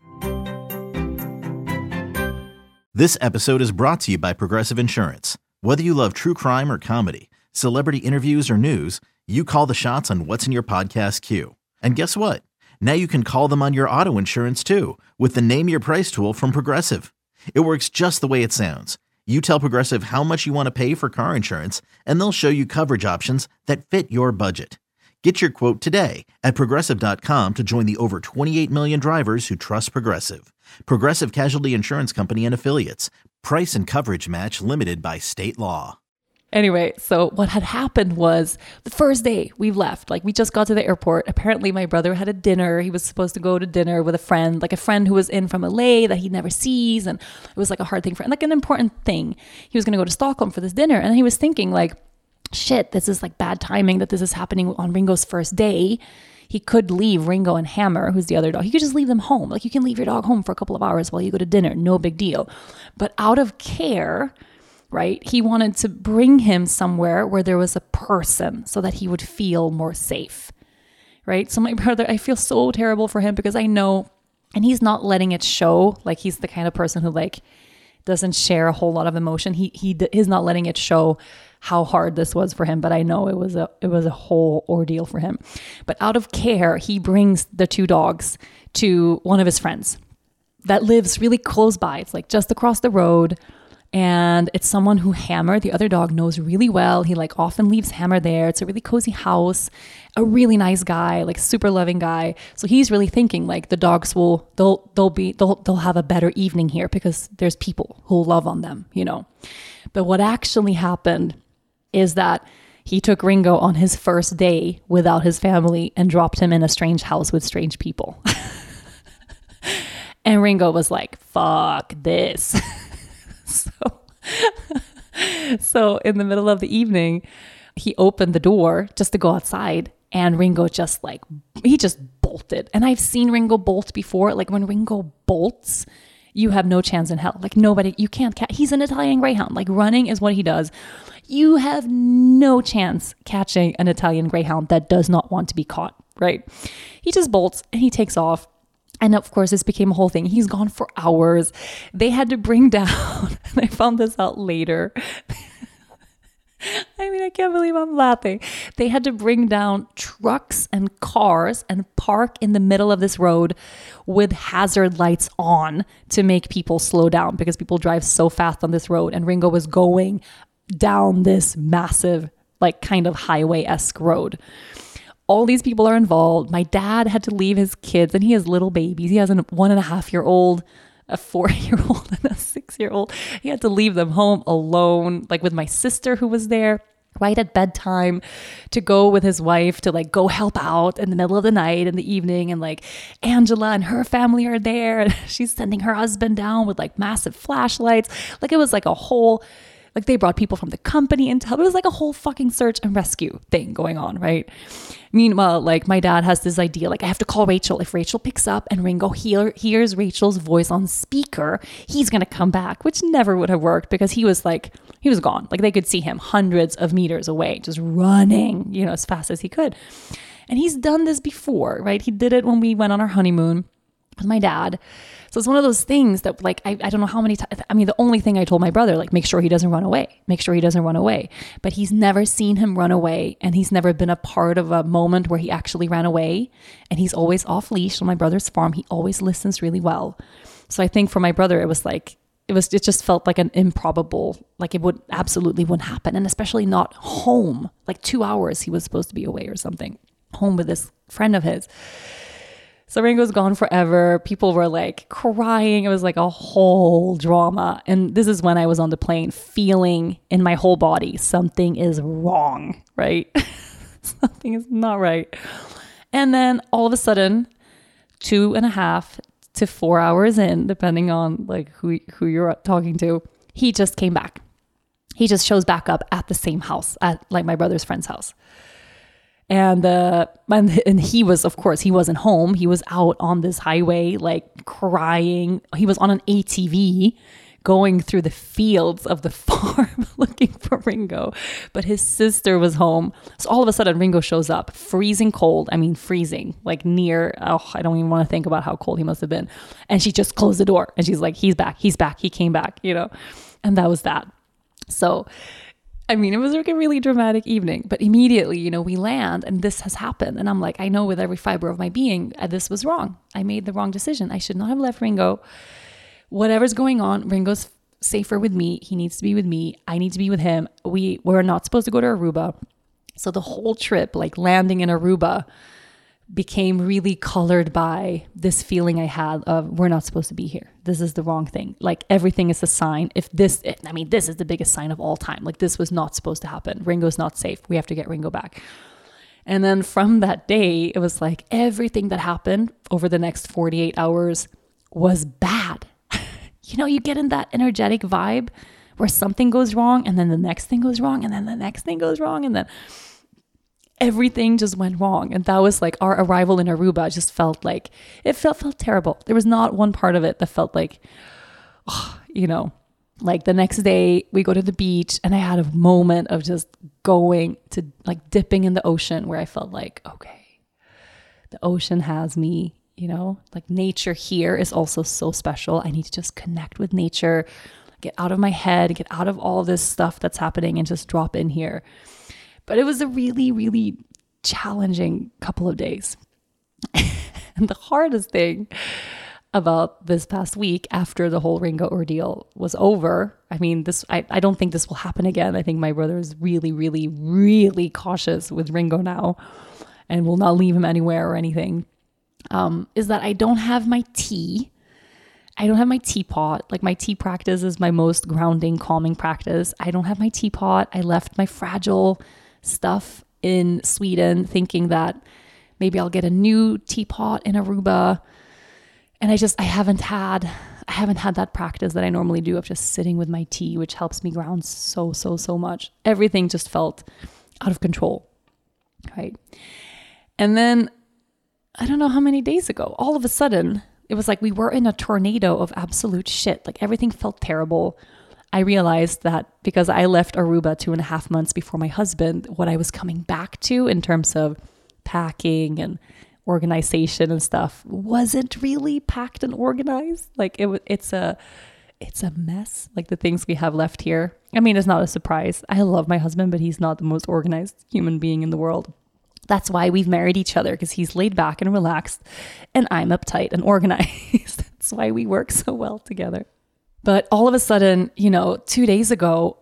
This episode is brought to you by Progressive Insurance. Whether you love true crime or comedy, celebrity interviews or news, you call the shots on what's in your podcast queue. And guess what? Now you can call them on your auto insurance too with the Name Your Price tool from Progressive. It works just the way it sounds. You tell Progressive how much you want to pay for car insurance, and they'll show you coverage options that fit your budget. Get your quote today at Progressive.com to join the over 28 million drivers who trust Progressive. Progressive Casualty Insurance Company and Affiliates. Price and coverage match limited by state law. Anyway, so what had happened was the first day we left, like we just got to the airport. Apparently my brother had a dinner. He was supposed to go to dinner with a friend who was in from LA that he never sees. And it was like a hard thing for him, like an important thing. He was going to go to Stockholm for this dinner. And he was thinking like, shit, this is like bad timing that this is happening on Ringo's first day. He could leave Ringo and Hammer, who's the other dog. He could just leave them home. Like you can leave your dog home for a couple of hours while you go to dinner. No big deal. But out of care, right? He wanted to bring him somewhere where there was a person so that he would feel more safe, right? So my brother, I feel so terrible for him because I know, and he's not letting it show. Like he's the kind of person who like doesn't share a whole lot of emotion. He's not letting it show how hard this was for him, but I know it was a whole ordeal for him. But out of care, he brings the two dogs to one of his friends that lives really close by. It's like just across the road. And it's someone who Hammer, the other dog, knows really well. He like often leaves Hammer there. It's a really cozy house, a really nice guy, like super loving guy. So he's really thinking like the dogs they'll have a better evening here because there's people who'll love on them, you know. But what actually happened is that he took Ringo on his first day without his family and dropped him in a strange house with strange people. And Ringo was like, fuck this. So in the middle of the evening, he opened the door just to go outside, and Ringo just bolted. And I've seen Ringo bolt before. Like when Ringo bolts, you have no chance in hell. Like nobody, you can't catch. He's an Italian greyhound. Like running is what he does. You have no chance catching an Italian greyhound that does not want to be caught, right? He just bolts and he takes off. And of course, this became a whole thing. He's gone for hours. They had to bring down, and I found this out later. I mean, I can't believe I'm laughing. They had to bring down trucks and cars and park in the middle of this road with hazard lights on to make people slow down because people drive so fast on this road. And Ringo was going down this massive, like kind of highway-esque road. All these people are involved. My dad had to leave his kids, and he has little babies. He has a 1.5-year-old, a 4-year-old, and a 6-year-old. He had to leave them home alone, like with my sister who was there right at bedtime to go with his wife to like go help out in the middle of the night in the evening. And like Angela and her family are there, and she's sending her husband down with like massive flashlights. Like it was like a whole... Like they brought people from the company into help. It was like a whole fucking search and rescue thing going on, right? Meanwhile, like my dad has this idea, like I have to call Rachel. If Rachel picks up and Ringo hears Rachel's voice on speaker, he's going to come back, which never would have worked because he was gone. Like they could see him hundreds of meters away, just running, you know, as fast as he could. And he's done this before, right? He did it when we went on our honeymoon with my dad. So it's one of those things that like, I don't know how many times, I mean, the only thing I told my brother, like, make sure he doesn't run away, but he's never seen him run away. And he's never been a part of a moment where he actually ran away. And he's always off leash on my brother's farm. He always listens really well. So I think for my brother, it just felt like an improbable, like it wouldn't happen. And especially not home, like 2 hours he was supposed to be away or something, home with this friend of his. So Ringo's gone forever. People were like crying. It was like a whole drama. And this is when I was on the plane feeling in my whole body, something is wrong, right? Something is not right. And then all of a sudden, 2.5 to 4 hours in, depending on like who you're talking to, he just came back. He just shows back up at the same house, at like my brother's friend's house. And he was, of course, he wasn't home. He was out on this highway, like crying. He was on an ATV going through the fields of the farm looking for Ringo. But his sister was home. So all of a sudden, Ringo shows up, freezing cold. I mean, freezing, like near, I don't even want to think about how cold he must have been. And she just closed the door and she's like, he's back, he came back, you know? And that was that. So I mean, it was like a really dramatic evening, but immediately, you know, we land and this has happened. And I'm like, I know with every fiber of my being, this was wrong. I made the wrong decision. I should not have left Ringo. Whatever's going on, Ringo's safer with me. He needs to be with me. I need to be with him. We're not supposed to go to Aruba. So the whole trip, like landing in Aruba, became really colored by this feeling I had of we're not supposed to be here. This is the wrong thing. Like everything is a sign. This is the biggest sign of all time. Like this was not supposed to happen. Ringo's not safe. We have to get Ringo back. And then from that day, it was like everything that happened over the next 48 hours was bad. You know, you get in that energetic vibe where something goes wrong and then the next thing goes wrong and then the next thing goes wrong and then everything just went wrong. And that was like our arrival in Aruba just felt like, it felt terrible. There was not one part of it that felt like, you know, like the next day we go to the beach and I had a moment of just going to like dipping in the ocean where I felt like, okay, the ocean has me, you know, like nature here is also so special. I need to just connect with nature, get out of my head, get out of all this stuff that's happening and just drop in here. But it was a really, really challenging couple of days. And the hardest thing about this past week after the whole Ringo ordeal was over, I mean, I don't think this will happen again. I think my brother is really, really, really cautious with Ringo now and will not leave him anywhere or anything, is that I don't have my tea. I don't have my teapot. Like my tea practice is my most grounding, calming practice. I don't have my teapot. I left my fragile stuff in Sweden thinking that maybe I'll get a new teapot in Aruba. And I haven't had that practice that I normally do of just sitting with my tea, which helps me ground so much. Everything just felt out of control, right? And then I don't know how many days ago, all of a sudden, it was like we were in a tornado of absolute shit. Like everything felt terrible. I realized that because I left Aruba 2.5 months before my husband, what I was coming back to in terms of packing and organization and stuff wasn't really packed and organized. Like it's a mess. Like the things we have left here. I mean, it's not a surprise. I love my husband, but he's not the most organized human being in the world. That's why we've married each other, because he's laid back and relaxed and I'm uptight and organized. That's why we work so well together. But all of a sudden, you know, 2 days ago,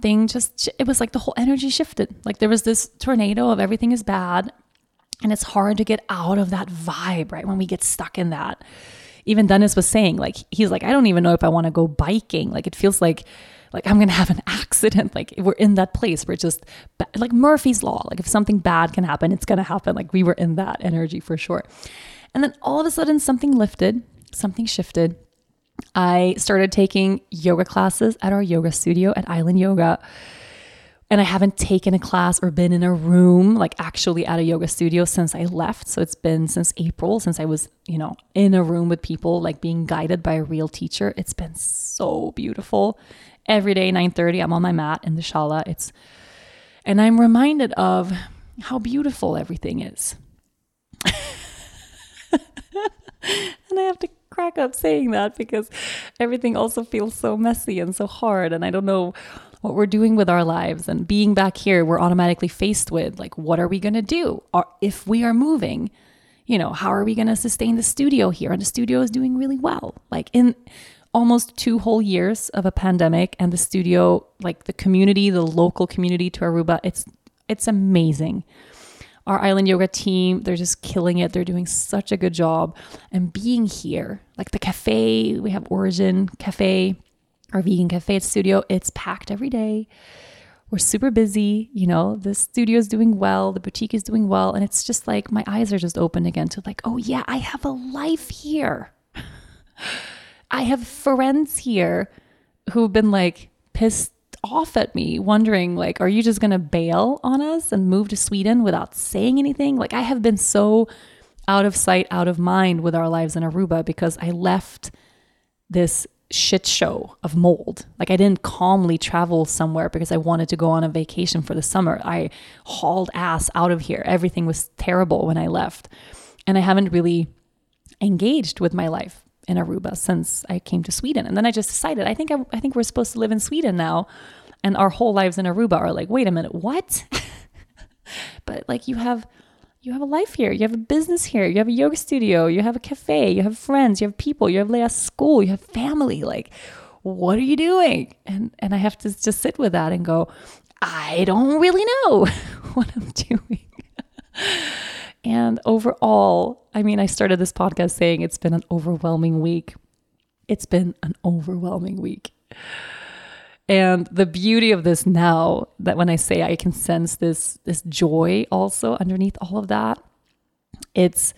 it was like the whole energy shifted. Like there was this tornado of everything is bad. And it's hard to get out of that vibe, right? When we get stuck in that. Even Dennis was saying, like, he's like, I don't even know if I want to go biking. Like, it feels like I'm going to have an accident. Like we're in that place where it's just like Murphy's Law. Like if something bad can happen, it's going to happen. Like we were in that energy for sure. And then all of a sudden something lifted, something shifted. I started taking yoga classes at our yoga studio at Island Yoga. And I haven't taken a class or been in a room, like actually at a yoga studio since I left. So it's been since April, since I was, you know, in a room with people, like being guided by a real teacher. It's been so beautiful. Every day, 9:30, I'm on my mat in the shala. And I'm reminded of how beautiful everything is. And I have to crack up saying that because everything also feels so messy and so hard. And I don't know what we're doing with our lives. And being back here, we're automatically faced with like, what are we going to do? Or if we are moving, you know, how are we going to sustain the studio here? And the studio is doing really well. Like in almost 2 whole years of a pandemic, and the studio, like the community, the local community to Aruba, it's amazing. Our Island Yoga team, they're just killing it. They're doing such a good job. And being here, like the cafe, we have Origin Cafe, our vegan cafe at studio, it's packed every day. We're super busy, the studio is doing well, the boutique is doing well. And it's just like, my eyes are just open again to like, oh yeah, I have a life here. I have friends here who've been like pissed off at me, wondering like, are you just going to bail on us and move to Sweden without saying anything? Like I have been so out of sight, out of mind with our lives in Aruba because I left this shit show of mold. Like I didn't calmly travel somewhere because I wanted to go on a vacation for the summer. I hauled ass out of here. Everything was terrible when I left. And I haven't really engaged with my life in Aruba since I came to Sweden. And then I just decided, I think we're supposed to live in Sweden now. And our whole lives in Aruba are like, wait a minute, what? But like you have a life here. You have a business here. You have a yoga studio. You have a cafe. You have friends. You have people. You have Leah's school. You have family. Like, what are you doing? And I have to just sit with that and go, I don't really know what I'm doing. And overall, I mean, I started this podcast saying it's been an overwhelming week. It's been an overwhelming week. And the beauty of this now, that when I say I can sense this joy also underneath all of that, it's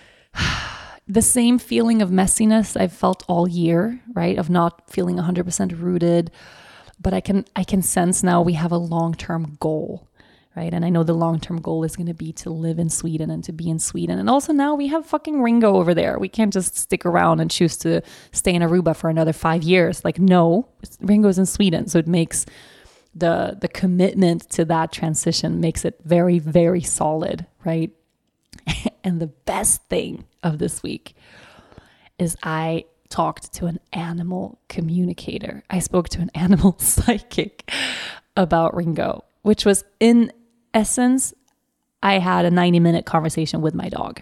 the same feeling of messiness I've felt all year, right? Of not feeling 100% rooted. But I can sense now we have a long-term goal. Right? And I know the long-term goal is going to be to live in Sweden and to be in Sweden. And also now we have fucking Ringo over there. We can't just stick around and choose to stay in Aruba for another 5 years. Like, no, Ringo's in Sweden. So it makes the commitment to that transition makes it very, very solid, right? And the best thing of this week is I talked to an animal communicator. I spoke to an animal psychic about Ringo, which was in essence, I had a 90-minute conversation with my dog.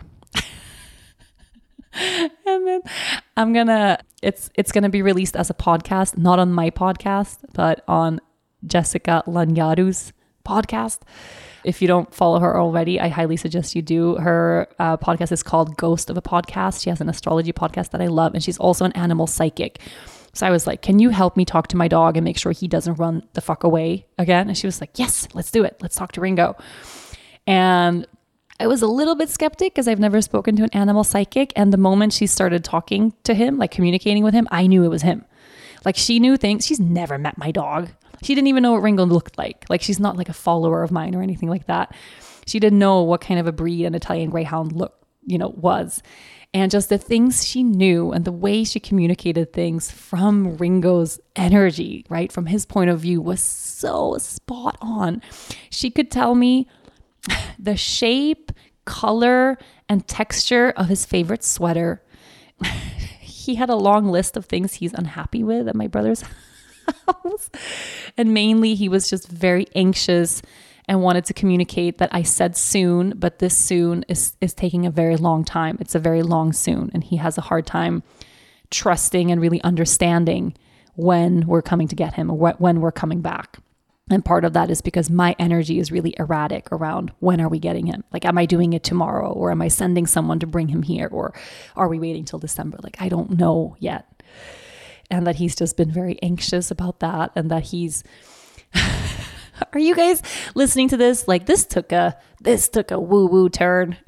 And then it's gonna be released as a podcast, not on my podcast, but on Jessica Lanyaru's podcast. If you don't follow her already, I highly suggest you do. Her podcast is called Ghost of a Podcast. She has an astrology podcast that I love, and she's also an animal psychic. So I was like, can you help me talk to my dog and make sure he doesn't run the fuck away again? And she was like, yes, let's do it. Let's talk to Ringo. And I was a little bit skeptic because I've never spoken to an animal psychic. And the moment she started talking to him, like communicating with him, I knew it was him. Like she knew things. She's never met my dog. She didn't even know what Ringo looked like. Like she's not like a follower of mine or anything like that. She didn't know what kind of a breed an Italian Greyhound was. And just the things she knew and the way she communicated things from Ringo's energy, right? From his point of view was so spot on. She could tell me the shape, color, and texture of his favorite sweater. He had a long list of things he's unhappy with at my brother's house. And mainly he was just very anxious and wanted to communicate that I said soon, but this soon is taking a very long time. It's a very long soon. And he has a hard time trusting and really understanding when we're coming to get him or when we're coming back. And part of that is because my energy is really erratic around when are we getting him? Like, am I doing it tomorrow? Or am I sending someone to bring him here? Or are we waiting till December? Like, I don't know yet. And that he's just been very anxious about that. And that he's... Are you guys listening to this? Like, this took a woo-woo turn.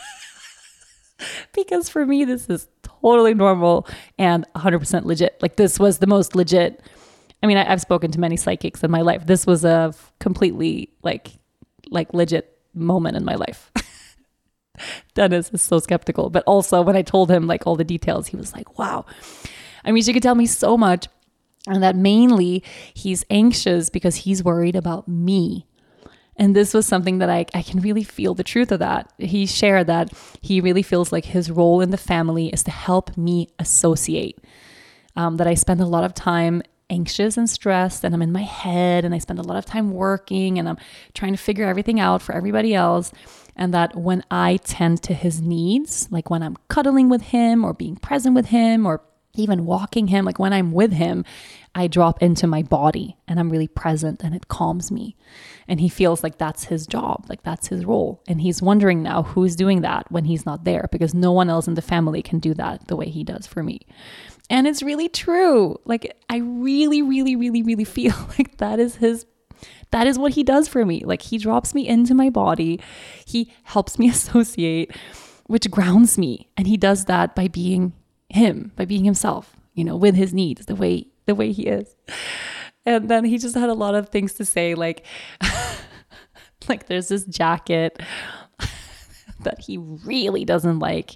Because for me, this is totally normal and 100% legit. Like, this was the most legit. I mean, I've spoken to many psychics in my life. This was a completely like legit moment in my life. Dennis is so skeptical. But also when I told him like all the details, he was like, wow. I mean, she could tell me so much. And that mainly he's anxious because he's worried about me. And this was something that I can really feel the truth of that. He shared that he really feels like his role in the family is to help me associate. That I spend a lot of time anxious and stressed and I'm in my head and I spend a lot of time working and I'm trying to figure everything out for everybody else. And that when I tend to his needs, like when I'm cuddling with him or being present with him or even walking him, like when I'm with him, I drop into my body and I'm really present and it calms me. And he feels like that's his job, like that's his role. And he's wondering now who's doing that when he's not there, because no one else in the family can do that the way he does for me. And it's really true. Like I really, really, really, really feel like that is what he does for me. Like he drops me into my body. He helps me associate, which grounds me. And he does that by being him, by being himself, you know, with his needs, the way he is. And then he just had a lot of things to say, like, like there's this jacket that he really doesn't like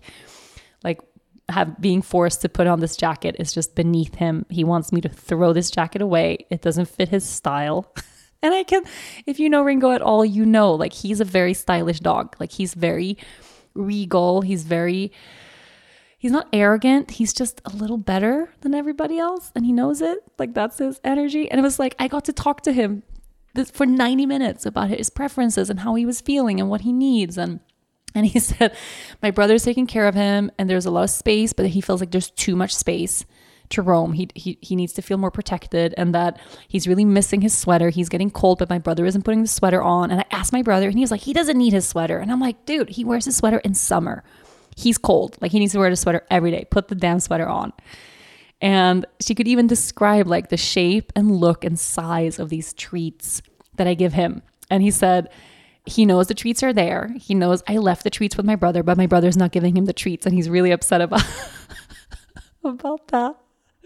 being forced to put on this jacket is just beneath him. He wants me to throw this jacket away. It doesn't fit his style. And if you know Ringo at all, you know, like he's a very stylish dog. Like he's very regal. He's not arrogant. He's just a little better than everybody else. And he knows it. Like that's his energy. And it was like, I got to talk to him for 90 minutes about his preferences and how he was feeling and what he needs. And he said, my brother's taking care of him and there's a lot of space, but he feels like there's too much space to roam. He needs to feel more protected and that he's really missing his sweater. He's getting cold, but my brother isn't putting the sweater on. And I asked my brother and he was like, he doesn't need his sweater. And I'm like, dude, he wears his sweater in summer. He's cold. Like he needs to wear the sweater every day. Put the damn sweater on. And she could even describe like the shape and look and size of these treats that I give him. And he said, he knows the treats are there. He knows I left the treats with my brother, but my brother's not giving him the treats. And he's really upset about that.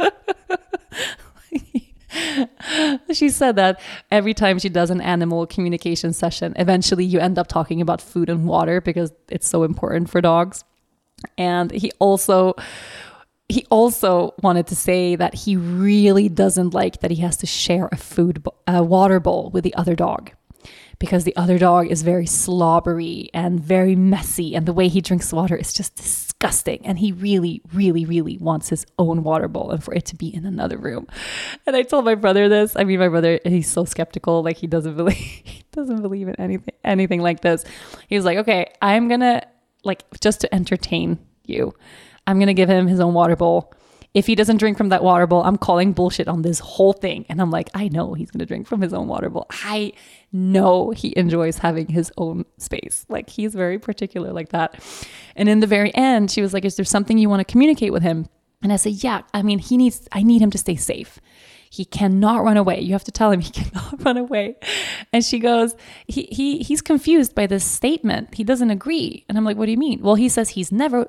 She said that every time she does an animal communication session, eventually you end up talking about food and water because it's so important for dogs. And he also wanted to say that he really doesn't like that he has to share a water bowl with the other dog, because the other dog is very slobbery and very messy, and the way he drinks water is just disgusting. And he really, really, really wants his own water bowl and for it to be in another room. And I told my brother this. I mean, my brother, he's so skeptical. Like he doesn't believe in anything like this. He was like, okay, I'm gonna, like, just to entertain you, I'm gonna give him his own water bowl. If he doesn't drink from that water bowl, I'm calling bullshit on this whole thing. And I'm like, I know he's going to drink from his own water bowl. I know he enjoys having his own space. Like he's very particular like that. And in the very end, she was like, is there something you want to communicate with him? And I said, yeah, I mean, I need him to stay safe. He cannot run away. You have to tell him he cannot run away. And she goes, he's confused by this statement. He doesn't agree. And I'm like, what do you mean? Well, he says he's never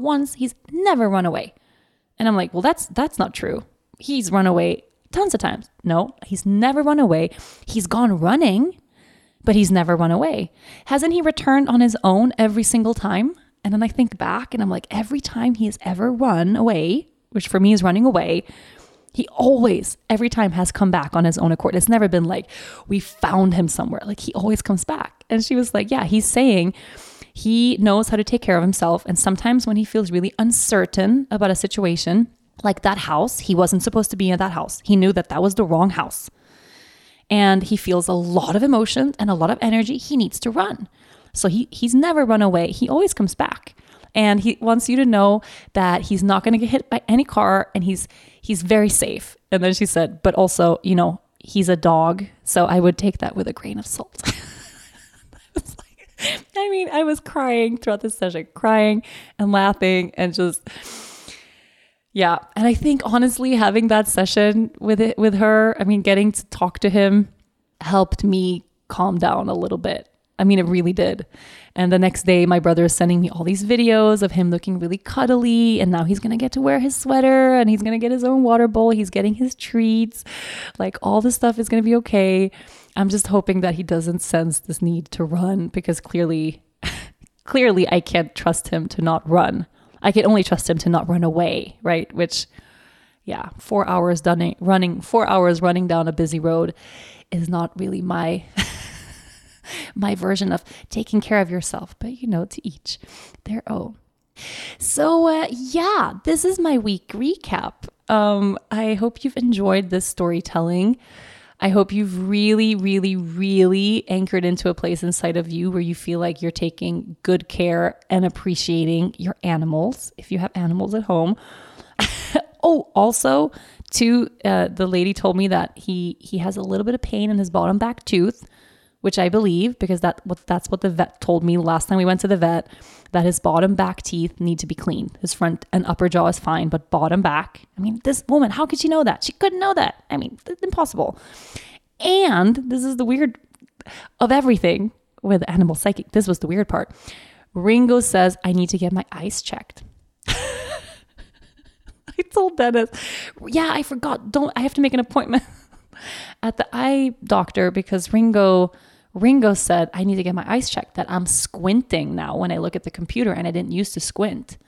run away. And I'm like, well, that's not true. He's run away tons of times. No, he's never run away. He's gone running, but he's never run away. Hasn't he returned on his own every single time? And then I think back and I'm like, every time he has ever run away, which for me is running away, he always, every time has come back on his own accord. It's never been like, we found him somewhere. Like he always comes back. And she was like, yeah, he's saying he knows how to take care of himself. And sometimes when he feels really uncertain about a situation, like that house, he wasn't supposed to be in that house. He knew that was the wrong house. And he feels a lot of emotion and a lot of energy. He needs to run. So he's never run away. He always comes back. And he wants you to know that he's not going to get hit by any car and he's very safe. And then she said, but also, you know, he's a dog. So I would take that with a grain of salt. I was crying throughout this session, crying and laughing and just, yeah. And I think honestly, having that session with her, I mean, getting to talk to him helped me calm down a little bit. I mean, it really did. And the next day, my brother is sending me all these videos of him looking really cuddly. And now he's going to get to wear his sweater and he's going to get his own water bowl. He's getting his treats. Like all this stuff is going to be okay. I'm just hoping that he doesn't sense this need to run, because clearly I can't trust him to not run. I can only trust him to not run away, right? Which, yeah, 4 hours running down a busy road is not really my my version of taking care of yourself, but you know, to each their own. So yeah, this is my week recap. I hope you've enjoyed this storytelling. I hope you've really, really, really anchored into a place inside of you where you feel like you're taking good care and appreciating your animals, if you have animals at home. Oh, also, too, the lady told me that he has a little bit of pain in his bottom back tooth, which I believe, because that's what the vet told me last time we went to the vet, that his bottom back teeth need to be cleaned. His front and upper jaw is fine, but bottom back, I mean, this woman, how could she know that? She couldn't know that. I mean, it's impossible. And this is the weird of everything with Animal Psychic. This was the weird part. Ringo says, I need to get my eyes checked. I told Dennis, yeah, I forgot. I have to make an appointment at the eye doctor because Ringo said I need to get my eyes checked, that I'm squinting now when I look at the computer and I didn't used to squint.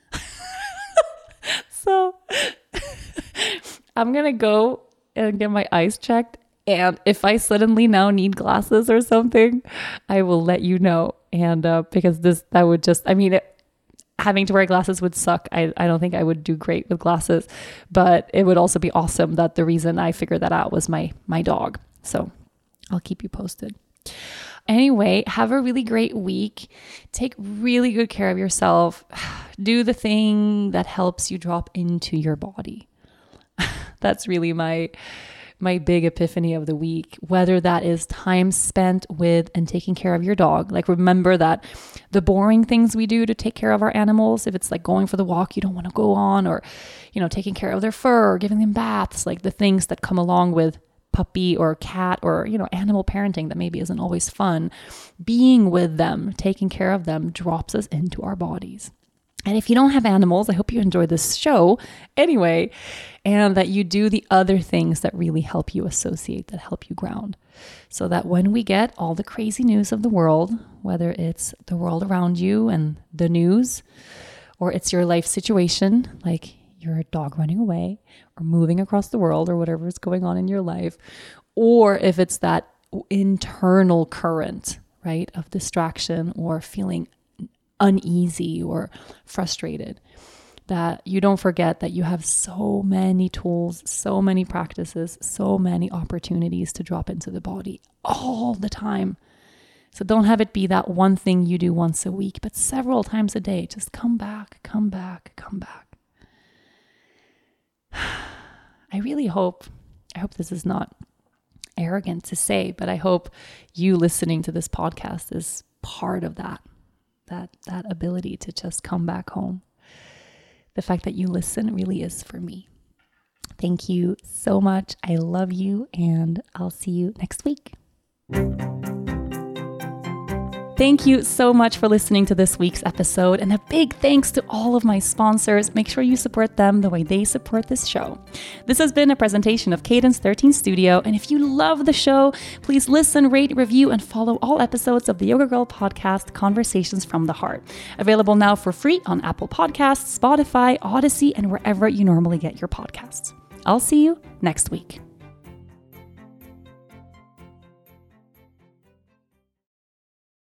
So I'm going to go and get my eyes checked. And if I suddenly now need glasses or something, I will let you know. And because that would just, having to wear glasses would suck. I don't think I would do great with glasses, but it would also be awesome that the reason I figured that out was my dog. So I'll keep you posted. Anyway, have a really great week. Take really good care of yourself. Do the thing that helps you drop into your body. That's really my big epiphany of the week, whether that is time spent with and taking care of your dog. Like, remember that the boring things we do to take care of our animals, if it's like going for the walk you don't want to go on, or, taking care of their fur, or giving them baths, like the things that come along with puppy or cat or, animal parenting that maybe isn't always fun, being with them, taking care of them drops us into our bodies. And if you don't have animals, I hope you enjoy this show anyway, and that you do the other things that really help you associate, that help you ground. So that when we get all the crazy news of the world, whether it's the world around you and the news, or it's your life situation, like your dog running away or moving across the world or whatever is going on in your life, or if it's that internal current, right, of distraction or feeling uneasy or frustrated, that you don't forget that you have so many tools, so many practices, so many opportunities to drop into the body all the time. So don't have it be that one thing you do once a week, but several times a day. Just come back, come back, come back. I hope this is not arrogant to say, but I hope you listening to this podcast is part of that ability to just come back home. The fact that you listen really is for me. Thank you so much. I love you, and I'll see you next week. Thank you so much for listening to this week's episode, and a big thanks to all of my sponsors. Make sure you support them the way they support this show. This has been a presentation of Cadence 13 Studio, and if you love the show, please listen, rate, review, and follow all episodes of the Yoga Girl podcast, Conversations from the Heart. Available now for free on Apple Podcasts, Spotify, Odyssey, and wherever you normally get your podcasts. I'll see you next week.